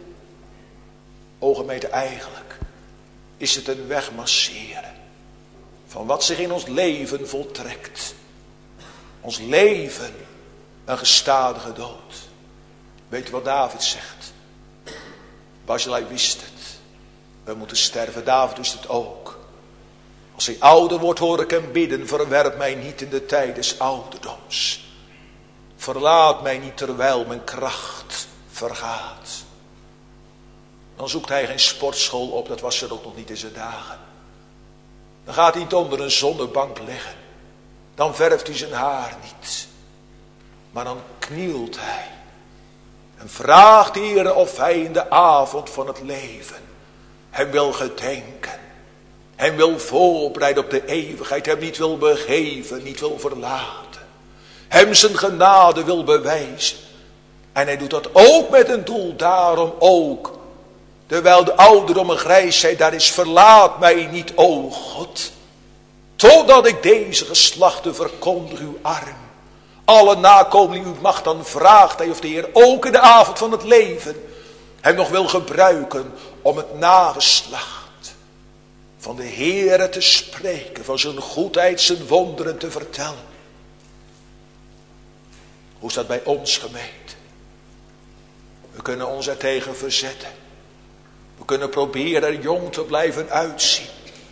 O gemeente, eigenlijk is het een wegmasseren van wat zich in ons leven voltrekt. Ons leven een gestadige dood. Weet je wat David zegt? Barzillai wist het. We moeten sterven. David wist het ook. Als hij ouder wordt, hoor ik hem bidden. Verwerp mij niet in de tijd des ouderdoms. Verlaat mij niet terwijl mijn kracht vergaat. Dan zoekt hij geen sportschool op. Dat was er ook nog niet in zijn dagen. Dan gaat hij niet onder een zonnebank liggen. Dan verft hij zijn haar niet. Maar dan knielt hij. En vraagt de Heer of hij in de avond van het leven hem wil gedenken. Hem wil voorbereiden op de eeuwigheid. Hem niet wil begeven, niet wil verlaten. Hem zijn genade wil bewijzen. En hij doet dat ook met een doel. Daarom ook. Terwijl de ouderdom en grijsheid daar is. Verlaat mij niet, o God. Totdat ik deze geslachten verkondig uw arm. Alle nakomelingen uw macht, dan vraagt hij of de Heer ook in de avond van het leven hem nog wil gebruiken om het nageslacht van de Heere te spreken, van zijn goedheid, zijn wonderen te vertellen. Hoe is dat bij ons, gemeente? We kunnen ons er tegen verzetten. We kunnen proberen er jong te blijven uitzien.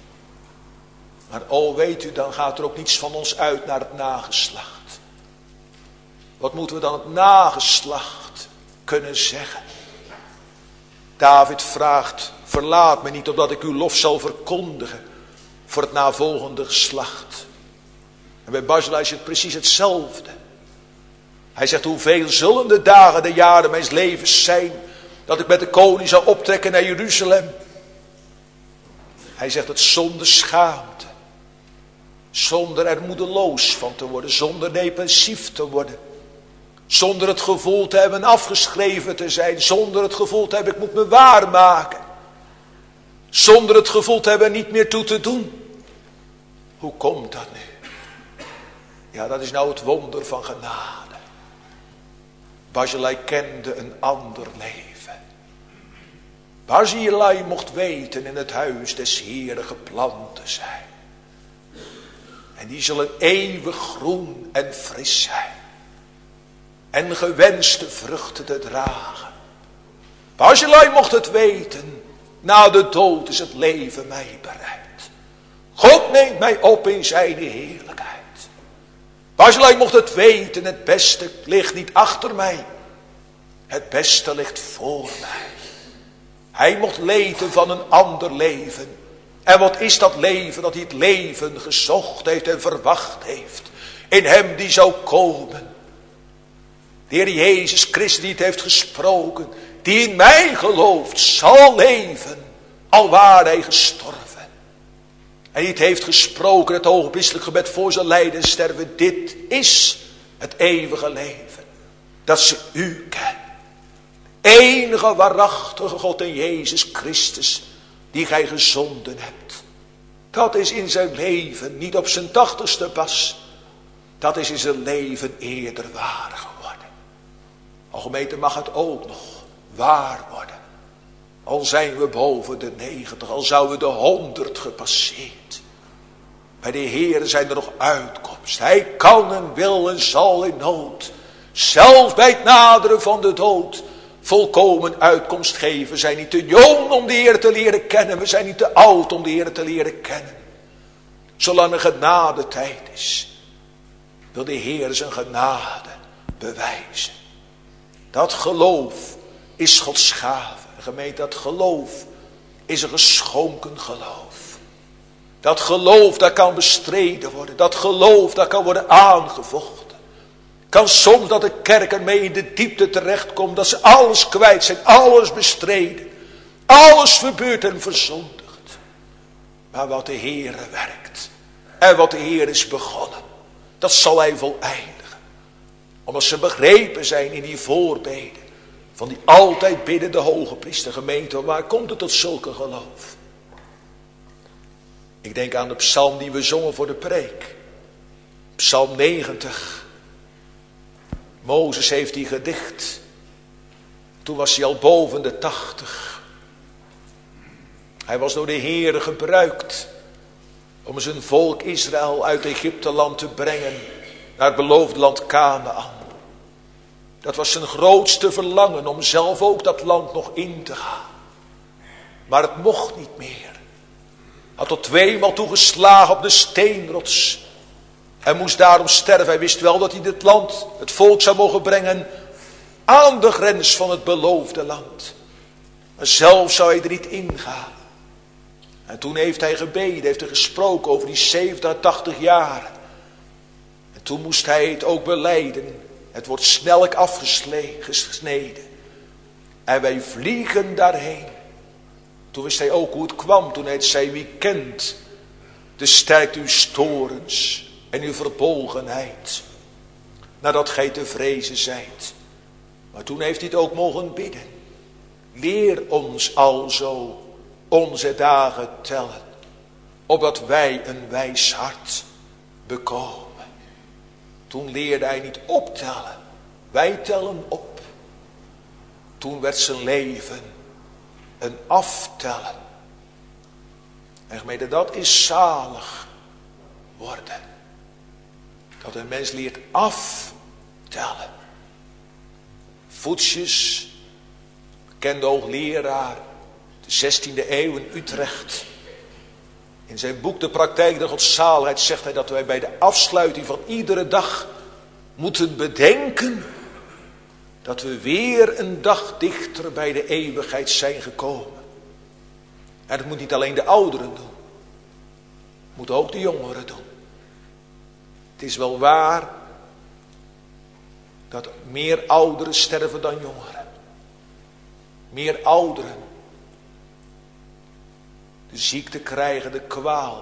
Maar oh, weet u, dan gaat er ook niets van ons uit naar het nageslacht. Wat moeten we dan het nageslacht kunnen zeggen? David vraagt, verlaat me niet opdat ik uw lof zal verkondigen voor het navolgende geslacht. En bij Barzillai is het precies hetzelfde. Hij zegt, hoeveel zullen de dagen, de jaren mijn levens zijn, dat ik met de koning zou optrekken naar Jeruzalem. Hij zegt het zonder schaamte. Zonder er moedeloos van te worden. Zonder depressief te worden. Zonder het gevoel te hebben afgeschreven te zijn. Zonder het gevoel te hebben ik moet me waarmaken. Zonder het gevoel te hebben niet meer toe te doen. Hoe komt dat nu? Ja, dat is nou het wonder van genade. Barzillai kende een ander leven. Barzillai mocht weten in het huis des Heeren geplant te zijn. En die zullen eeuwig groen en fris zijn. En gewenste vruchten te dragen. Barzillai mocht het weten. Na de dood is het leven mij bereid. God neemt mij op in zijn heerlijkheid. Barzillai mocht het weten. Het beste ligt niet achter mij. Het beste ligt voor mij. Hij mocht leven van een ander leven. En wat is dat leven? Dat hij het leven gezocht heeft en verwacht heeft. In hem die zou komen. De Heer Jezus Christus die het heeft gesproken. Die in mij gelooft zal leven. Al waar hij gestorven. En die het heeft gesproken. Het ogenblikkelijk gebed voor zijn lijden en sterven. Dit is het eeuwige leven. dat ze u kennen. Enige waarachtige God en Jezus Christus die gij gezonden hebt. Dat is in zijn leven niet op zijn tachtigste pas. Dat is in zijn leven eerder waar geworden. Al gemeente mag het ook nog waar worden. Al zijn we boven de negentig, al zouden we de honderd gepasseerd. Bij de Heere zijn er nog uitkomst. Hij kan en wil en zal in nood, zelfs bij het naderen van de dood, volkomen uitkomst geven. We zijn niet te jong om de Heer te leren kennen. We zijn niet te oud om de Heer te leren kennen. Zolang er genade tijd is, wil de Heer zijn genade bewijzen. Dat geloof is Gods gave. Gemeente, dat geloof is een geschonken geloof. Dat geloof, dat kan bestreden worden. Dat geloof, dat kan worden aangevochten. Kan soms dat de kerk ermee in de diepte terechtkomt. Dat ze alles kwijt zijn, alles bestreden. Alles verbeurd en verzondigd. Maar wat de Heere werkt. En wat de Heer is begonnen. Dat zal hij voleindigen. Omdat ze begrepen zijn in die voorbeden. Van die altijd biddende hoge priester. Gemeente, waar komt het tot zulke geloof? Ik denk aan de psalm die we zongen voor de preek. Psalm negentig. Mozes heeft die gedicht. Toen was hij al boven de tachtig. Hij was door de Heere gebruikt. Om zijn volk Israël uit Egypteland te brengen. Naar het beloofde land Kanaan. Dat was zijn grootste verlangen om zelf ook dat land nog in te gaan. Maar het mocht niet meer. Hij had tot tweemaal toegeslagen op de steenrots. Hij moest daarom sterven. Hij wist wel dat hij dit land, het volk zou mogen brengen aan de grens van het beloofde land. Maar zelf zou hij er niet ingaan. En toen heeft hij gebeden, heeft hij gesproken over die zeventig à tachtig jaren. En toen moest hij het ook belijden. Het wordt snellijk afgesneden. En wij vliegen daarheen. Toen wist hij ook hoe het kwam. Toen hij zei, wie kent de sterkte uw torens en uw verbolgenheid. Nadat gij te vrezen zijt. Maar toen heeft hij het ook mogen bidden. Leer ons alzo onze dagen tellen. Opdat wij een wijs hart bekomen. Toen leerde hij niet optellen. Wij tellen op. Toen werd zijn leven een aftellen. En gemeente, dat is zalig worden. Dat een mens leert aftellen. Voetsjes, bekende hoogleraar, de zestiende eeuw in Utrecht. In zijn boek De Praktijk der Godzaligheid zegt hij dat wij bij de afsluiting van iedere dag moeten bedenken dat we weer een dag dichter bij de eeuwigheid zijn gekomen. En dat moet niet alleen de ouderen doen. Dat moeten ook de jongeren doen. Het is wel waar dat meer ouderen sterven dan jongeren. Meer ouderen de ziekte krijgen, de kwaal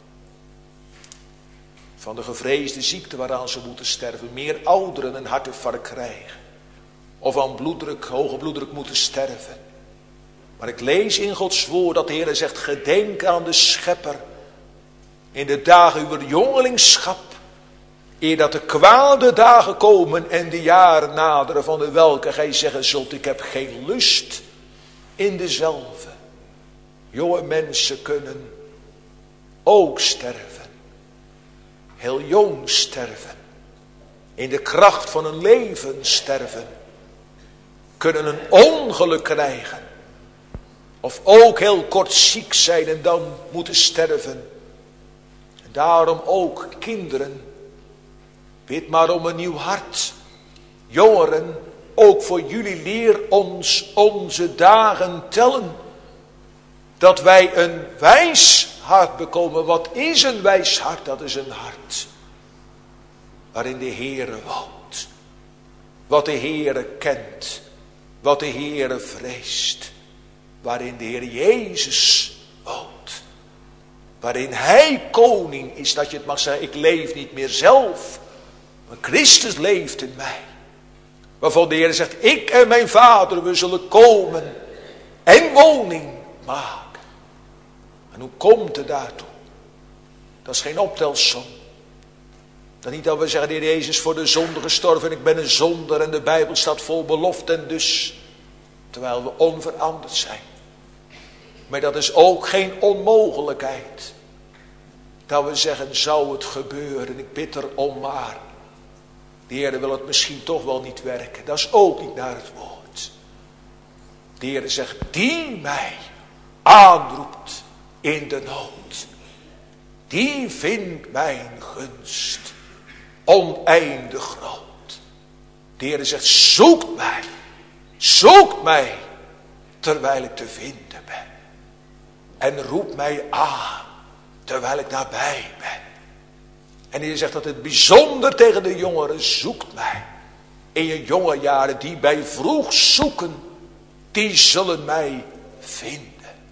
van de gevreesde ziekte waaraan ze moeten sterven. Meer ouderen een hartinfarct krijgen. Of aan bloeddruk, hoge bloeddruk moeten sterven. Maar ik lees in Gods woord dat de Heer zegt, gedenk aan de Schepper. In de dagen uw jongelingschap. Eer dat de kwade dagen komen en de jaren naderen van de welke gij zeggen zult, ik heb geen lust in dezelfde. Jonge mensen kunnen ook sterven. Heel jong sterven. In de kracht van een leven sterven. Kunnen een ongeluk krijgen. Of ook heel kort ziek zijn en dan moeten sterven. En daarom ook kinderen. Bid maar om een nieuw hart. Jongeren, ook voor jullie leer ons onze dagen tellen. Dat wij een wijs hart bekomen. Wat is een wijs hart? Dat is een hart waarin de Heere woont. Wat de Heere kent. Wat de Heere vreest. Waarin de Heer Jezus woont. Waarin Hij koning is. Dat je het mag zeggen, ik leef niet meer zelf. Maar Christus leeft in mij. Waarvan de Heer zegt, ik en mijn Vader, we zullen komen en woning maken. En hoe komt het daartoe? Dat is geen optelsom. Dat niet dat we zeggen, de Heer Jezus voor de zonde gestorven en ik ben een zonder en de Bijbel staat vol belofte en dus, terwijl we onveranderd zijn. Maar dat is ook geen onmogelijkheid. Dat we zeggen, zou het gebeuren, ik bid erom maar. De Heer wil het misschien toch wel niet werken. Dat is ook niet naar het woord. De Heer zegt, die mij aanroept in de nood. Die vindt mijn gunst oneindig groot. De Heer zegt, zoekt mij. Zoekt mij terwijl ik te vinden ben. En roept mij aan terwijl ik nabij ben. En hij zegt dat het bijzonder tegen de jongeren, zoekt mij. In je jonge jaren, die bij vroeg zoeken, die zullen mij vinden.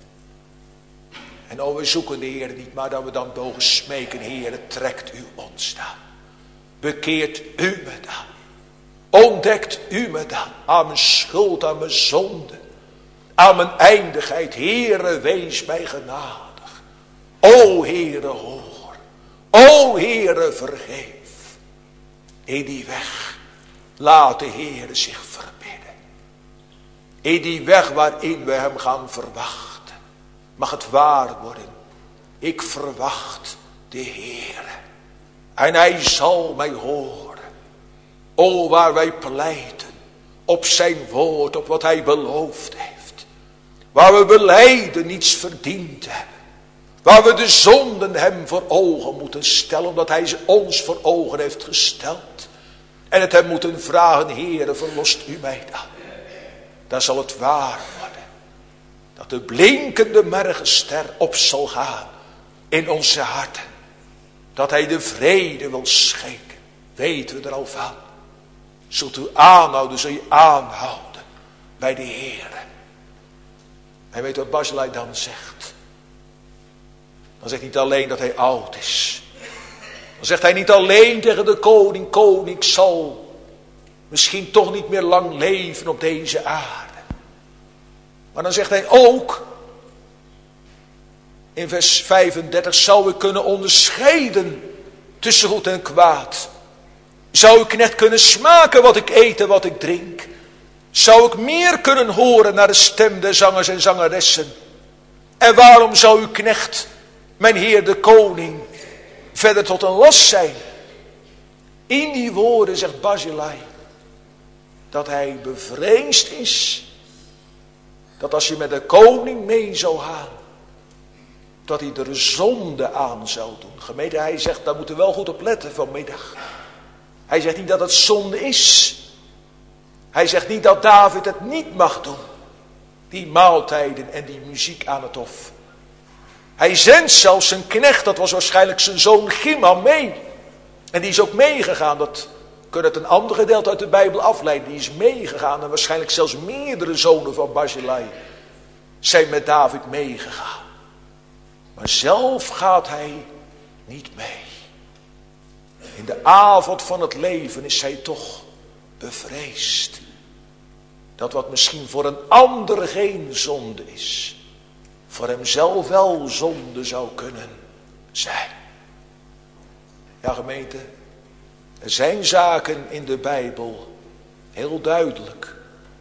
En oh, we zoeken de Heer niet, maar dat we dan mogen smeken, Heer, trekt u ons dan. Bekeert u me dan. Ontdekt u me dan aan mijn schuld, aan mijn zonde, aan mijn eindigheid. Heere, wees mij genadig. O Heere, hoor. O Heere, vergeef. In die weg laat de Heere zich verbidden. In die weg waarin we hem gaan verwachten, mag het waar worden. Ik verwacht de Heere. En hij zal mij horen. O, waar wij pleiten op zijn woord, op wat hij beloofd heeft. Waar we belijden niets verdiend hebben. Waar we de zonden hem voor ogen moeten stellen, omdat hij ze ons voor ogen heeft gesteld. En het hem moeten vragen, Heere, verlost u mij dan. Dan zal het waar worden. Dat de blinkende morgenster op zal gaan in onze harten. Dat hij de vrede wil schenken. Weten we er al van. Zult u aanhouden, zul je aanhouden bij de Heere. En weet wat Barzillai dan zegt? Dan zegt hij niet alleen dat hij oud is. Dan zegt hij niet alleen tegen de koning, koning, ik zal misschien toch niet meer lang leven op deze aarde. Maar dan zegt hij ook, in vers vijfendertig, zou ik kunnen onderscheiden tussen goed en kwaad. Zou ik net kunnen smaken wat ik eet en wat ik drink. Zou ik meer kunnen horen naar de stem der zangers en zangeressen. En waarom zou uw knecht, mijn Heer de koning, verder tot een last zijn? In die woorden zegt Barzillai dat hij bevreesd is. Dat als je met de koning mee zou gaan, dat hij er zonde aan zou doen. Gemeente, hij zegt, daar moeten we wel goed op letten vanmiddag. Hij zegt niet dat het zonde is. Hij zegt niet dat David het niet mag doen. Die maaltijden en die muziek aan het hof. Hij zendt zelfs zijn knecht, dat was waarschijnlijk zijn zoon Chimham, mee. En die is ook meegegaan. Dat kunnen het een ander gedeelte uit de Bijbel afleiden. Die is meegegaan en waarschijnlijk zelfs meerdere zonen van Barzillai zijn met David meegegaan. Maar zelf gaat hij niet mee. In de avond van het leven is hij toch bevreesd. Dat wat misschien voor een ander geen zonde is, voor hemzelf wel zonde zou kunnen zijn. Ja, gemeente, er zijn zaken in de Bijbel, heel duidelijk,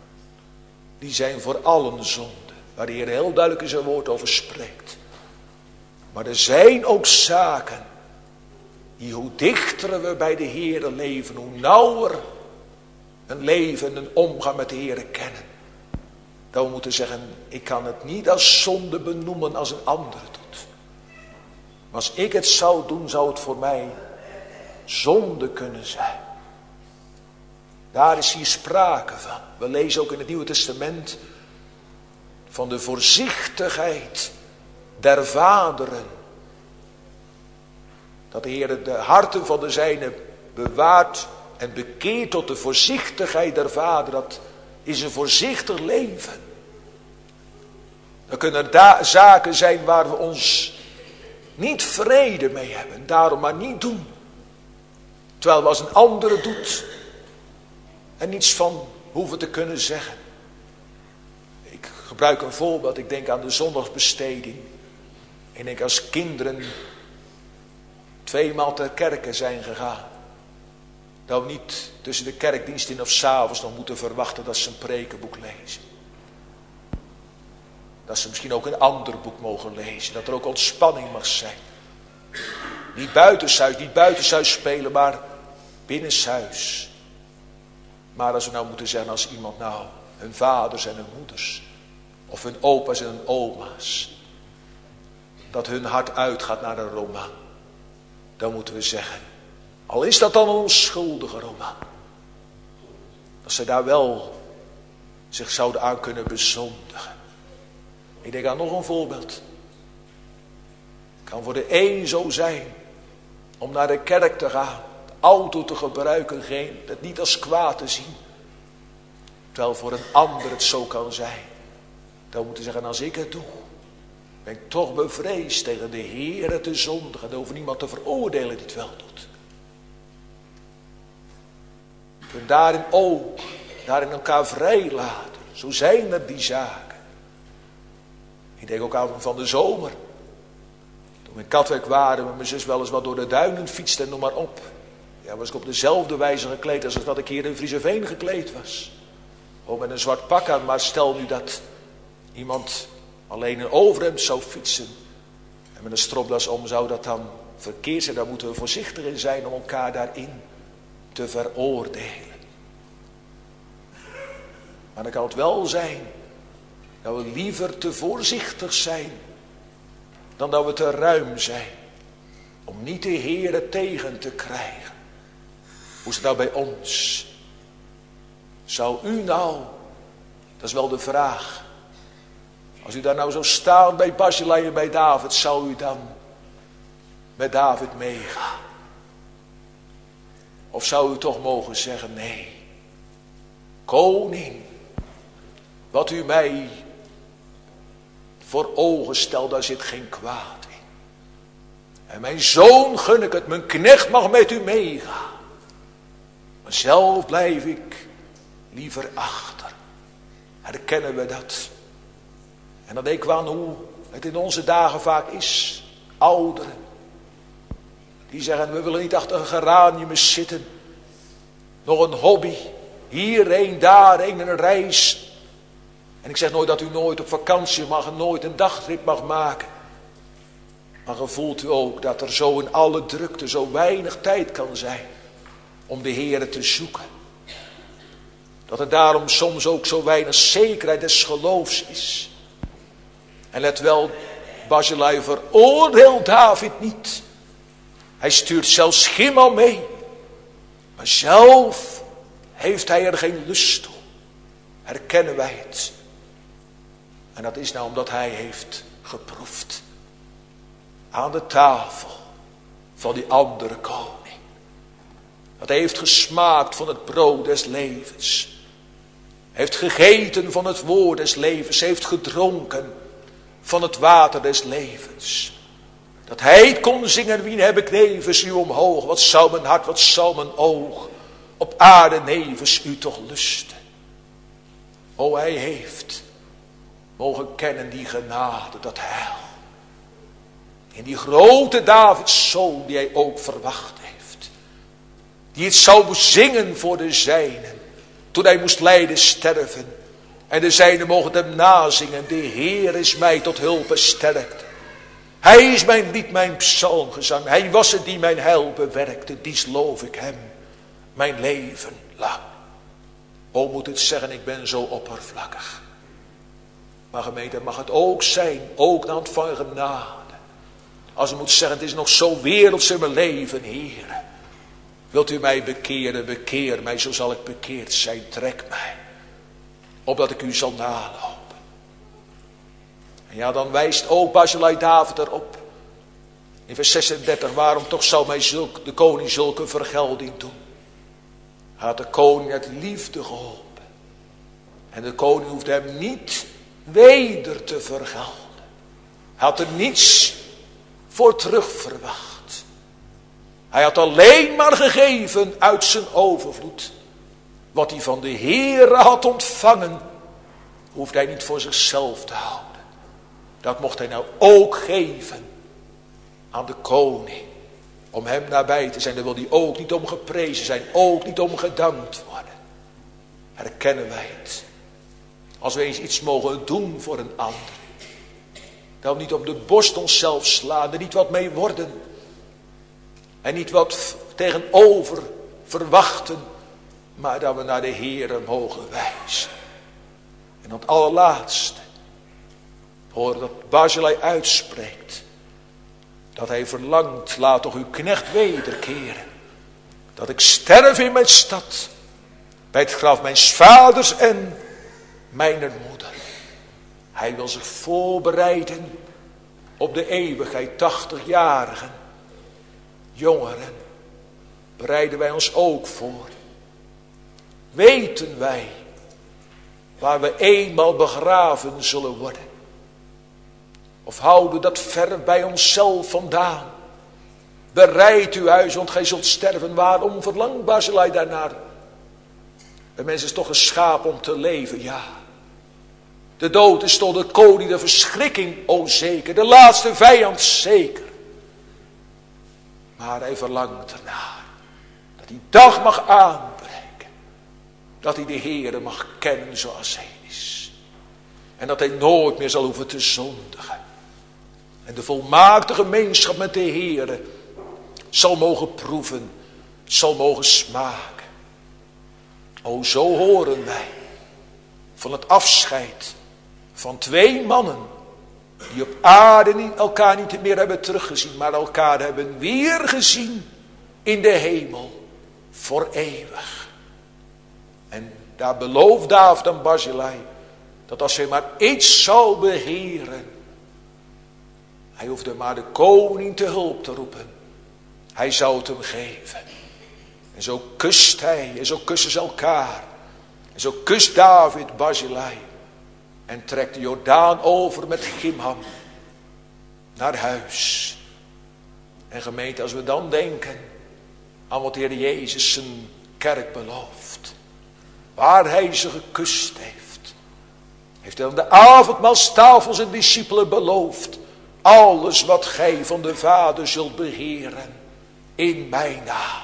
die zijn voor allen zonde, waar de Heer heel duidelijk in zijn woord over spreekt. Maar er zijn ook zaken, die hoe dichter we bij de Heer leven, hoe nauwer een leven en een omgang met de Heer kennen. Dat we moeten zeggen, ik kan het niet als zonde benoemen als een ander het doet. Maar als ik het zou doen, zou het voor mij zonde kunnen zijn. Daar is hier sprake van. We lezen ook in het Nieuwe Testament van de voorzichtigheid der vaderen. Dat de Heer de harten van de zijnen bewaart en bekeert tot de voorzichtigheid der vader. Dat is een voorzichtig leven. Er kunnen da- zaken zijn waar we ons niet vrede mee hebben. Daarom maar niet doen. Terwijl we als een ander het doet, en niets van hoeven te kunnen zeggen. Ik gebruik een voorbeeld, ik denk aan de zondagsbesteding. Ik denk als kinderen tweemaal ter kerke zijn gegaan. Dat we niet tussen de kerkdienst in of 's avonds nog moeten verwachten dat ze een prekenboek lezen. Dat ze misschien ook een ander boek mogen lezen. Dat er ook ontspanning mag zijn. Niet buitenshuis, niet buitenshuis spelen, maar binnenshuis. Maar als we nou moeten zeggen, als iemand nou hun vaders en hun moeders, of hun opa's en hun oma's, dat hun hart uitgaat naar een roman, dan moeten we zeggen, al is dat dan een onschuldige roman, dat ze daar wel zich zouden aan kunnen bezondigen. Ik denk aan nog een voorbeeld. Het kan voor de een zo zijn om naar de kerk te gaan, de auto te gebruiken, geen, het niet als kwaad te zien. Terwijl voor een ander het zo kan zijn. Dan moeten we zeggen, als ik het doe, ben ik toch bevreesd tegen de Heere te zondigen en over niemand te veroordelen die het wel doet. We kunnen daarin ook, daarin elkaar vrijlaten. Zo zijn er die zaken. Ik denk ook aan van de zomer. Toen we in Katwijk waren, met mijn zus wel eens wat door de duinen fietste en noem maar op. Ja, was ik op dezelfde wijze gekleed als dat ik hier in Frieseveen gekleed was. Ook met een zwart pak aan, maar stel nu dat iemand alleen een overhemd zou fietsen en met een stropdas om, zou dat dan verkeerd zijn. Daar moeten we voorzichtig in zijn om elkaar daarin te veroordelen. Maar dan kan het wel zijn dat we liever te voorzichtig zijn dan dat we te ruim zijn om niet de Heere tegen te krijgen. Hoe is het nou bij ons? Zou u nou, dat is wel de vraag, als u daar nou zo staat bij Barzilai en bij David, zou u dan met David meegaan? Of zou u toch mogen zeggen, nee, koning, wat u mij voor ogen stelt, daar zit geen kwaad in. En mijn zoon gun ik het, mijn knecht mag met u meegaan. Maar zelf blijf ik liever achter. Herkennen we dat? En dan denk ik aan hoe het in onze dagen vaak is. Ouderen. Die zeggen, we willen niet achter een geranium zitten. Nog een hobby. Hierheen, daarheen, een reis. En ik zeg nooit dat u nooit op vakantie mag en nooit een dagtrip mag maken. Maar gevoelt u ook dat er zo in alle drukte zo weinig tijd kan zijn om de Heere te zoeken. Dat er daarom soms ook zo weinig zekerheid des geloofs is. En let wel, Barzilai veroordeelt David niet. Hij stuurt zelfs Chimal mee. Maar zelf heeft hij er geen lust toe. Herkennen wij het. En dat is nou omdat hij heeft geproefd. Aan de tafel van die andere koning. Dat hij heeft gesmaakt van het brood des levens. Heeft gegeten van het woord des levens. Heeft gedronken van het water des levens. Dat hij kon zingen, wie heb ik nevens u omhoog. Wat zou mijn hart, wat zou mijn oog op aarde nevens u toch lusten. O, hij heeft mogen kennen die genade, dat heil. In die grote Davids zoon die hij ook verwacht heeft. Die het zou zingen voor de zijnen. Toen hij moest lijden sterven. En de zijnen mogen hem nazingen. De Heer is mij tot hulp sterkt. Hij is mijn lied, mijn psalmgezang. Hij was het die mijn heil bewerkte. Dies loof ik hem mijn leven lang. O, moet het zeggen, ik ben zo oppervlakkig. Maar gemeente, mag het ook zijn, ook na ontvangen genade. Als u moet zeggen, het is nog zo werelds in mijn leven, Heer. Wilt u mij bekeren, bekeer mij, zo zal ik bekeerd zijn. Trek mij, opdat ik u zal nalopen. En ja, dan wijst ook Barzilai David erop. In vers zesendertig, waarom toch zou mij zulk, de koning zulke vergelding doen? Hij had de koning uit liefde geholpen. En de koning hoefde hem niet weder te vergelden. Hij had er niets voor terug verwacht. Hij had alleen maar gegeven uit zijn overvloed. wat hij van de Heere had ontvangen, hoeft hij niet voor zichzelf te houden. Dat mocht hij nou ook geven aan de koning. Om hem nabij te zijn. Daar wil hij ook niet om geprezen zijn. Ook niet om gedankt worden. Herkennen wij het. Als we eens iets mogen doen voor een ander. Dan niet op de borst onszelf slaan. Er niet wat mee worden. En niet wat tegenover verwachten. Maar dat we naar de Heere mogen wijzen. En dan het allerlaatste. Hoor dat Barzillai uitspreekt. Dat hij verlangt, laat toch uw knecht wederkeren. Dat ik sterf in mijn stad. Bij het graf mijns vaders en mijner moeder. Hij wil zich voorbereiden op de eeuwigheid. Tachtigjarigen, jongeren, bereiden wij ons ook voor. Weten wij waar we eenmaal begraven zullen worden? Of houden dat ver bij onszelf vandaan? Bereid uw huis, want gij zult sterven. Waarom verlangt Barzillai daarnaar? De mens is toch geschapen om te leven, ja. De dood is toch de koning, de verschrikking, o zeker. De laatste vijand, zeker. Maar hij verlangt ernaar. Dat die dag mag aanbreken. Dat hij de Heere mag kennen zoals hij is. En dat hij nooit meer zal hoeven te zondigen. En de volmaakte gemeenschap met de Heere zal mogen proeven, zal mogen smaken. O, zo horen wij van het afscheid van twee mannen die op aarde niet, elkaar niet meer hebben teruggezien, maar elkaar hebben weer gezien in de hemel voor eeuwig. En daar belooft David aan Barzillai dat als hij maar iets zou beheren, hij hoefde maar de koning te hulp te roepen. Hij zou het hem geven. En zo kust hij. En zo kussen ze elkaar. En zo kust David Barzillai. En trekt de Jordaan over met Chimham. Naar huis. En gemeente, als we dan denken aan wat de Heer Jezus zijn kerk belooft. Waar hij ze gekust heeft. Heeft hij aan de avondmaalstafel zijn discipelen beloofd. Alles wat gij van de Vader zult beheren in mijn naam,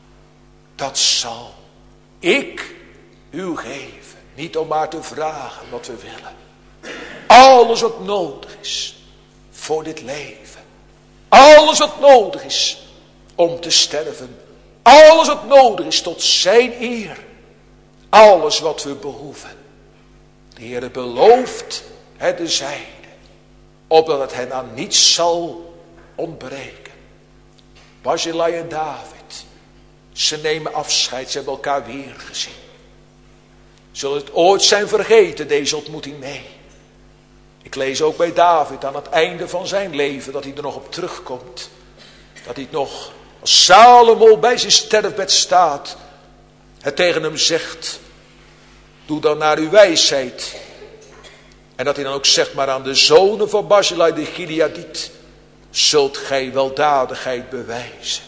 dat zal ik u geven. Niet om maar te vragen wat we willen. Alles wat nodig is voor dit leven. Alles wat nodig is om te sterven. Alles wat nodig is tot zijn eer. Alles wat we behoeven. De Heer belooft het de zijne. Opdat het hen aan niets zal ontbreken. Barzillai en David. Ze nemen afscheid. Ze hebben elkaar weer gezien. Zullen het ooit zijn vergeten, deze ontmoeting? Nee. Ik lees ook bij David aan het einde van zijn leven dat hij er nog op terugkomt. Dat hij het nog als Salomo bij zijn sterfbed staat. Het tegen hem zegt. Doe dan naar uw wijsheid. En dat hij dan ook zegt, maar aan de zonen van Barzillai de Gileadiet zult gij weldadigheid bewijzen.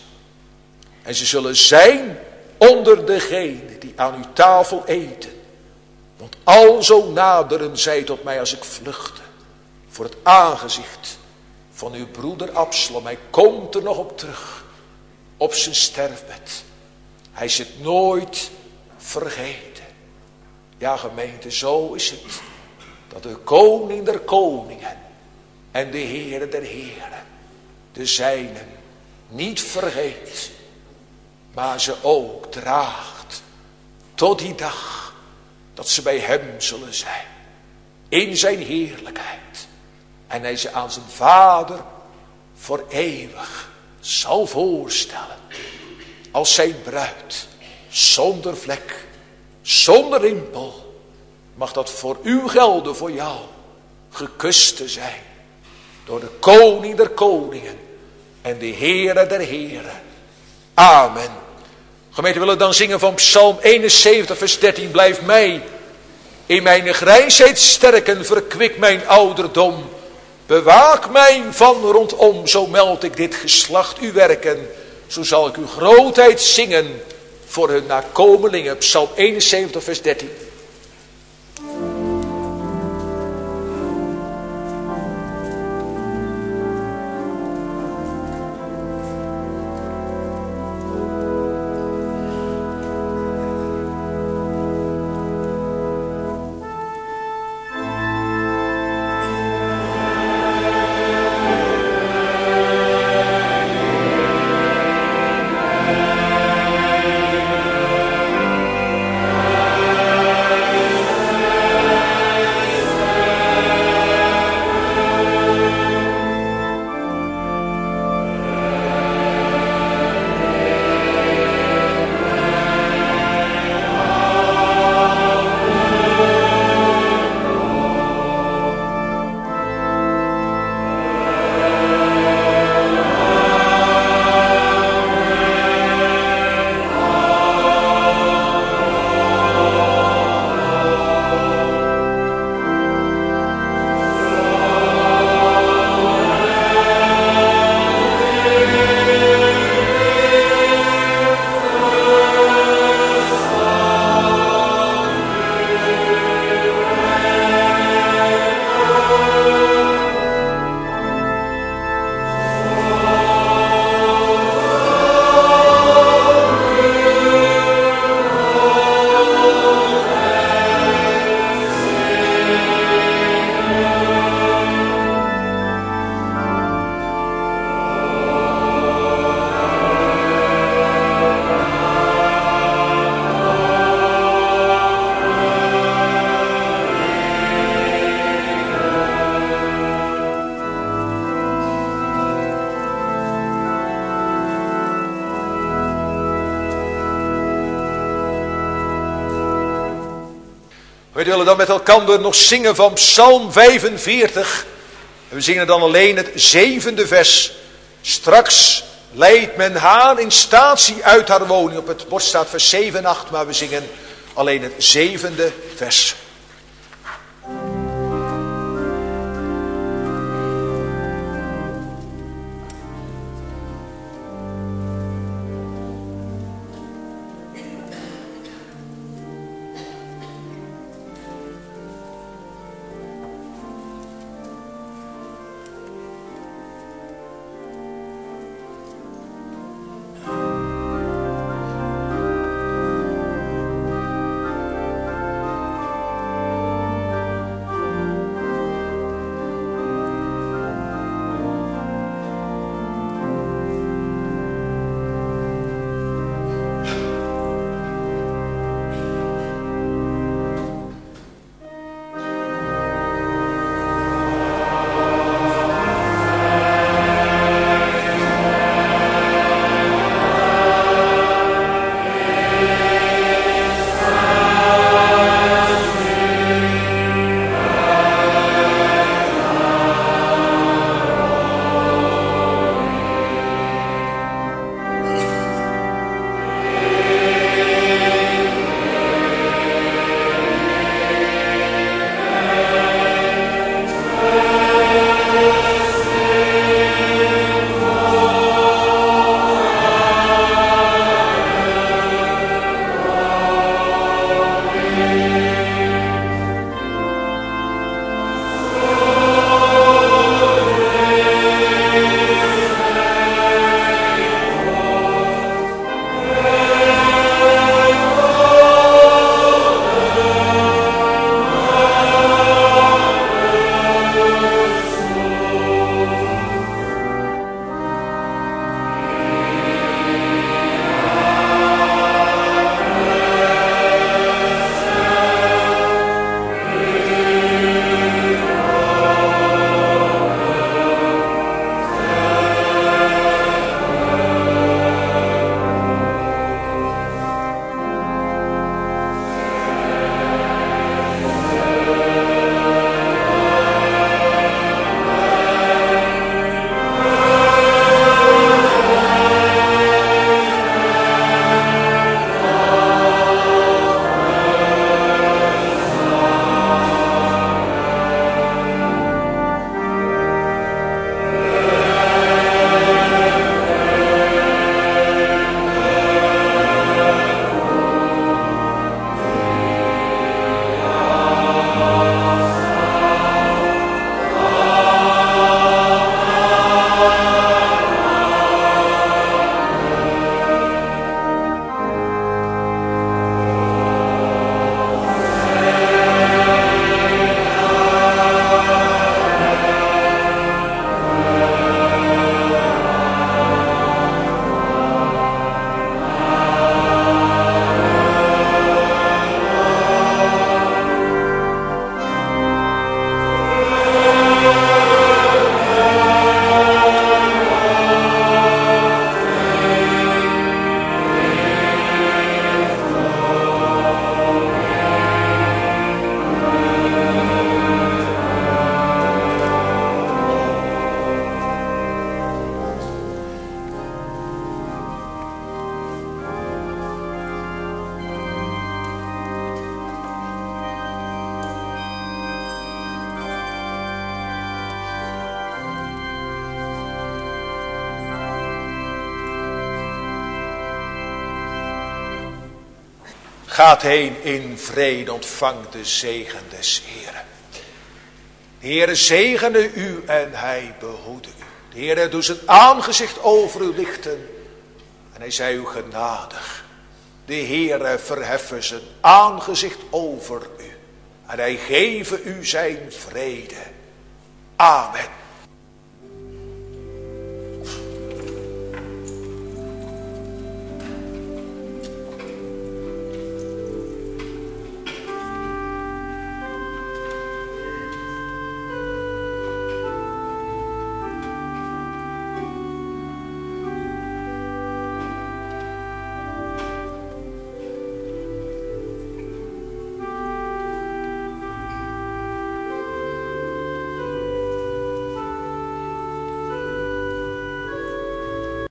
En ze zullen zijn onder degenen die aan uw tafel eten. Want alzo naderen zij tot mij als ik vluchtte. Voor het aangezicht van uw broeder Absalom. Hij komt er nog op terug. Op zijn sterfbed. Hij is het nooit vergeten. Ja, gemeente, zo is het. Dat de koning der koningen en de Heere der heren de zijnen niet vergeet, maar ze ook draagt tot die dag dat ze bij hem zullen zijn. In zijn heerlijkheid. En hij ze aan zijn Vader voor eeuwig zal voorstellen. Als zijn bruid. Zonder vlek. Zonder rimpel. Mag dat voor u gelden, voor jou. Gekust te zijn. Door de koning der koningen. En de Heere der heren. Amen. Gemeente, we willen dan zingen van Psalm eenenzeventig vers dertien. Blijf mij in mijn grijsheid sterken. Verkwik mijn ouderdom. Bewaak mij van rondom. Zo meld ik dit geslacht uw werken. Zo zal ik uw grootheid zingen voor hun nakomelingen. Psalm eenenzeventig, vers dertien. We willen dan met elkaar nog zingen van Psalm vijfenveertig. En we zingen dan alleen het zevende vers. Straks leidt men haar in statie uit haar woning. Op het bord staat vers zeven en acht, maar we zingen alleen het zevende vers. Gaat heen in vrede, ontvang de zegen des Heeren. De Heere zegene u en hij behoede u. De Heere doet zijn aangezicht over u lichten en hij zij u genadig. De Heere verheffen zijn aangezicht over u en hij geven u zijn vrede. Amen.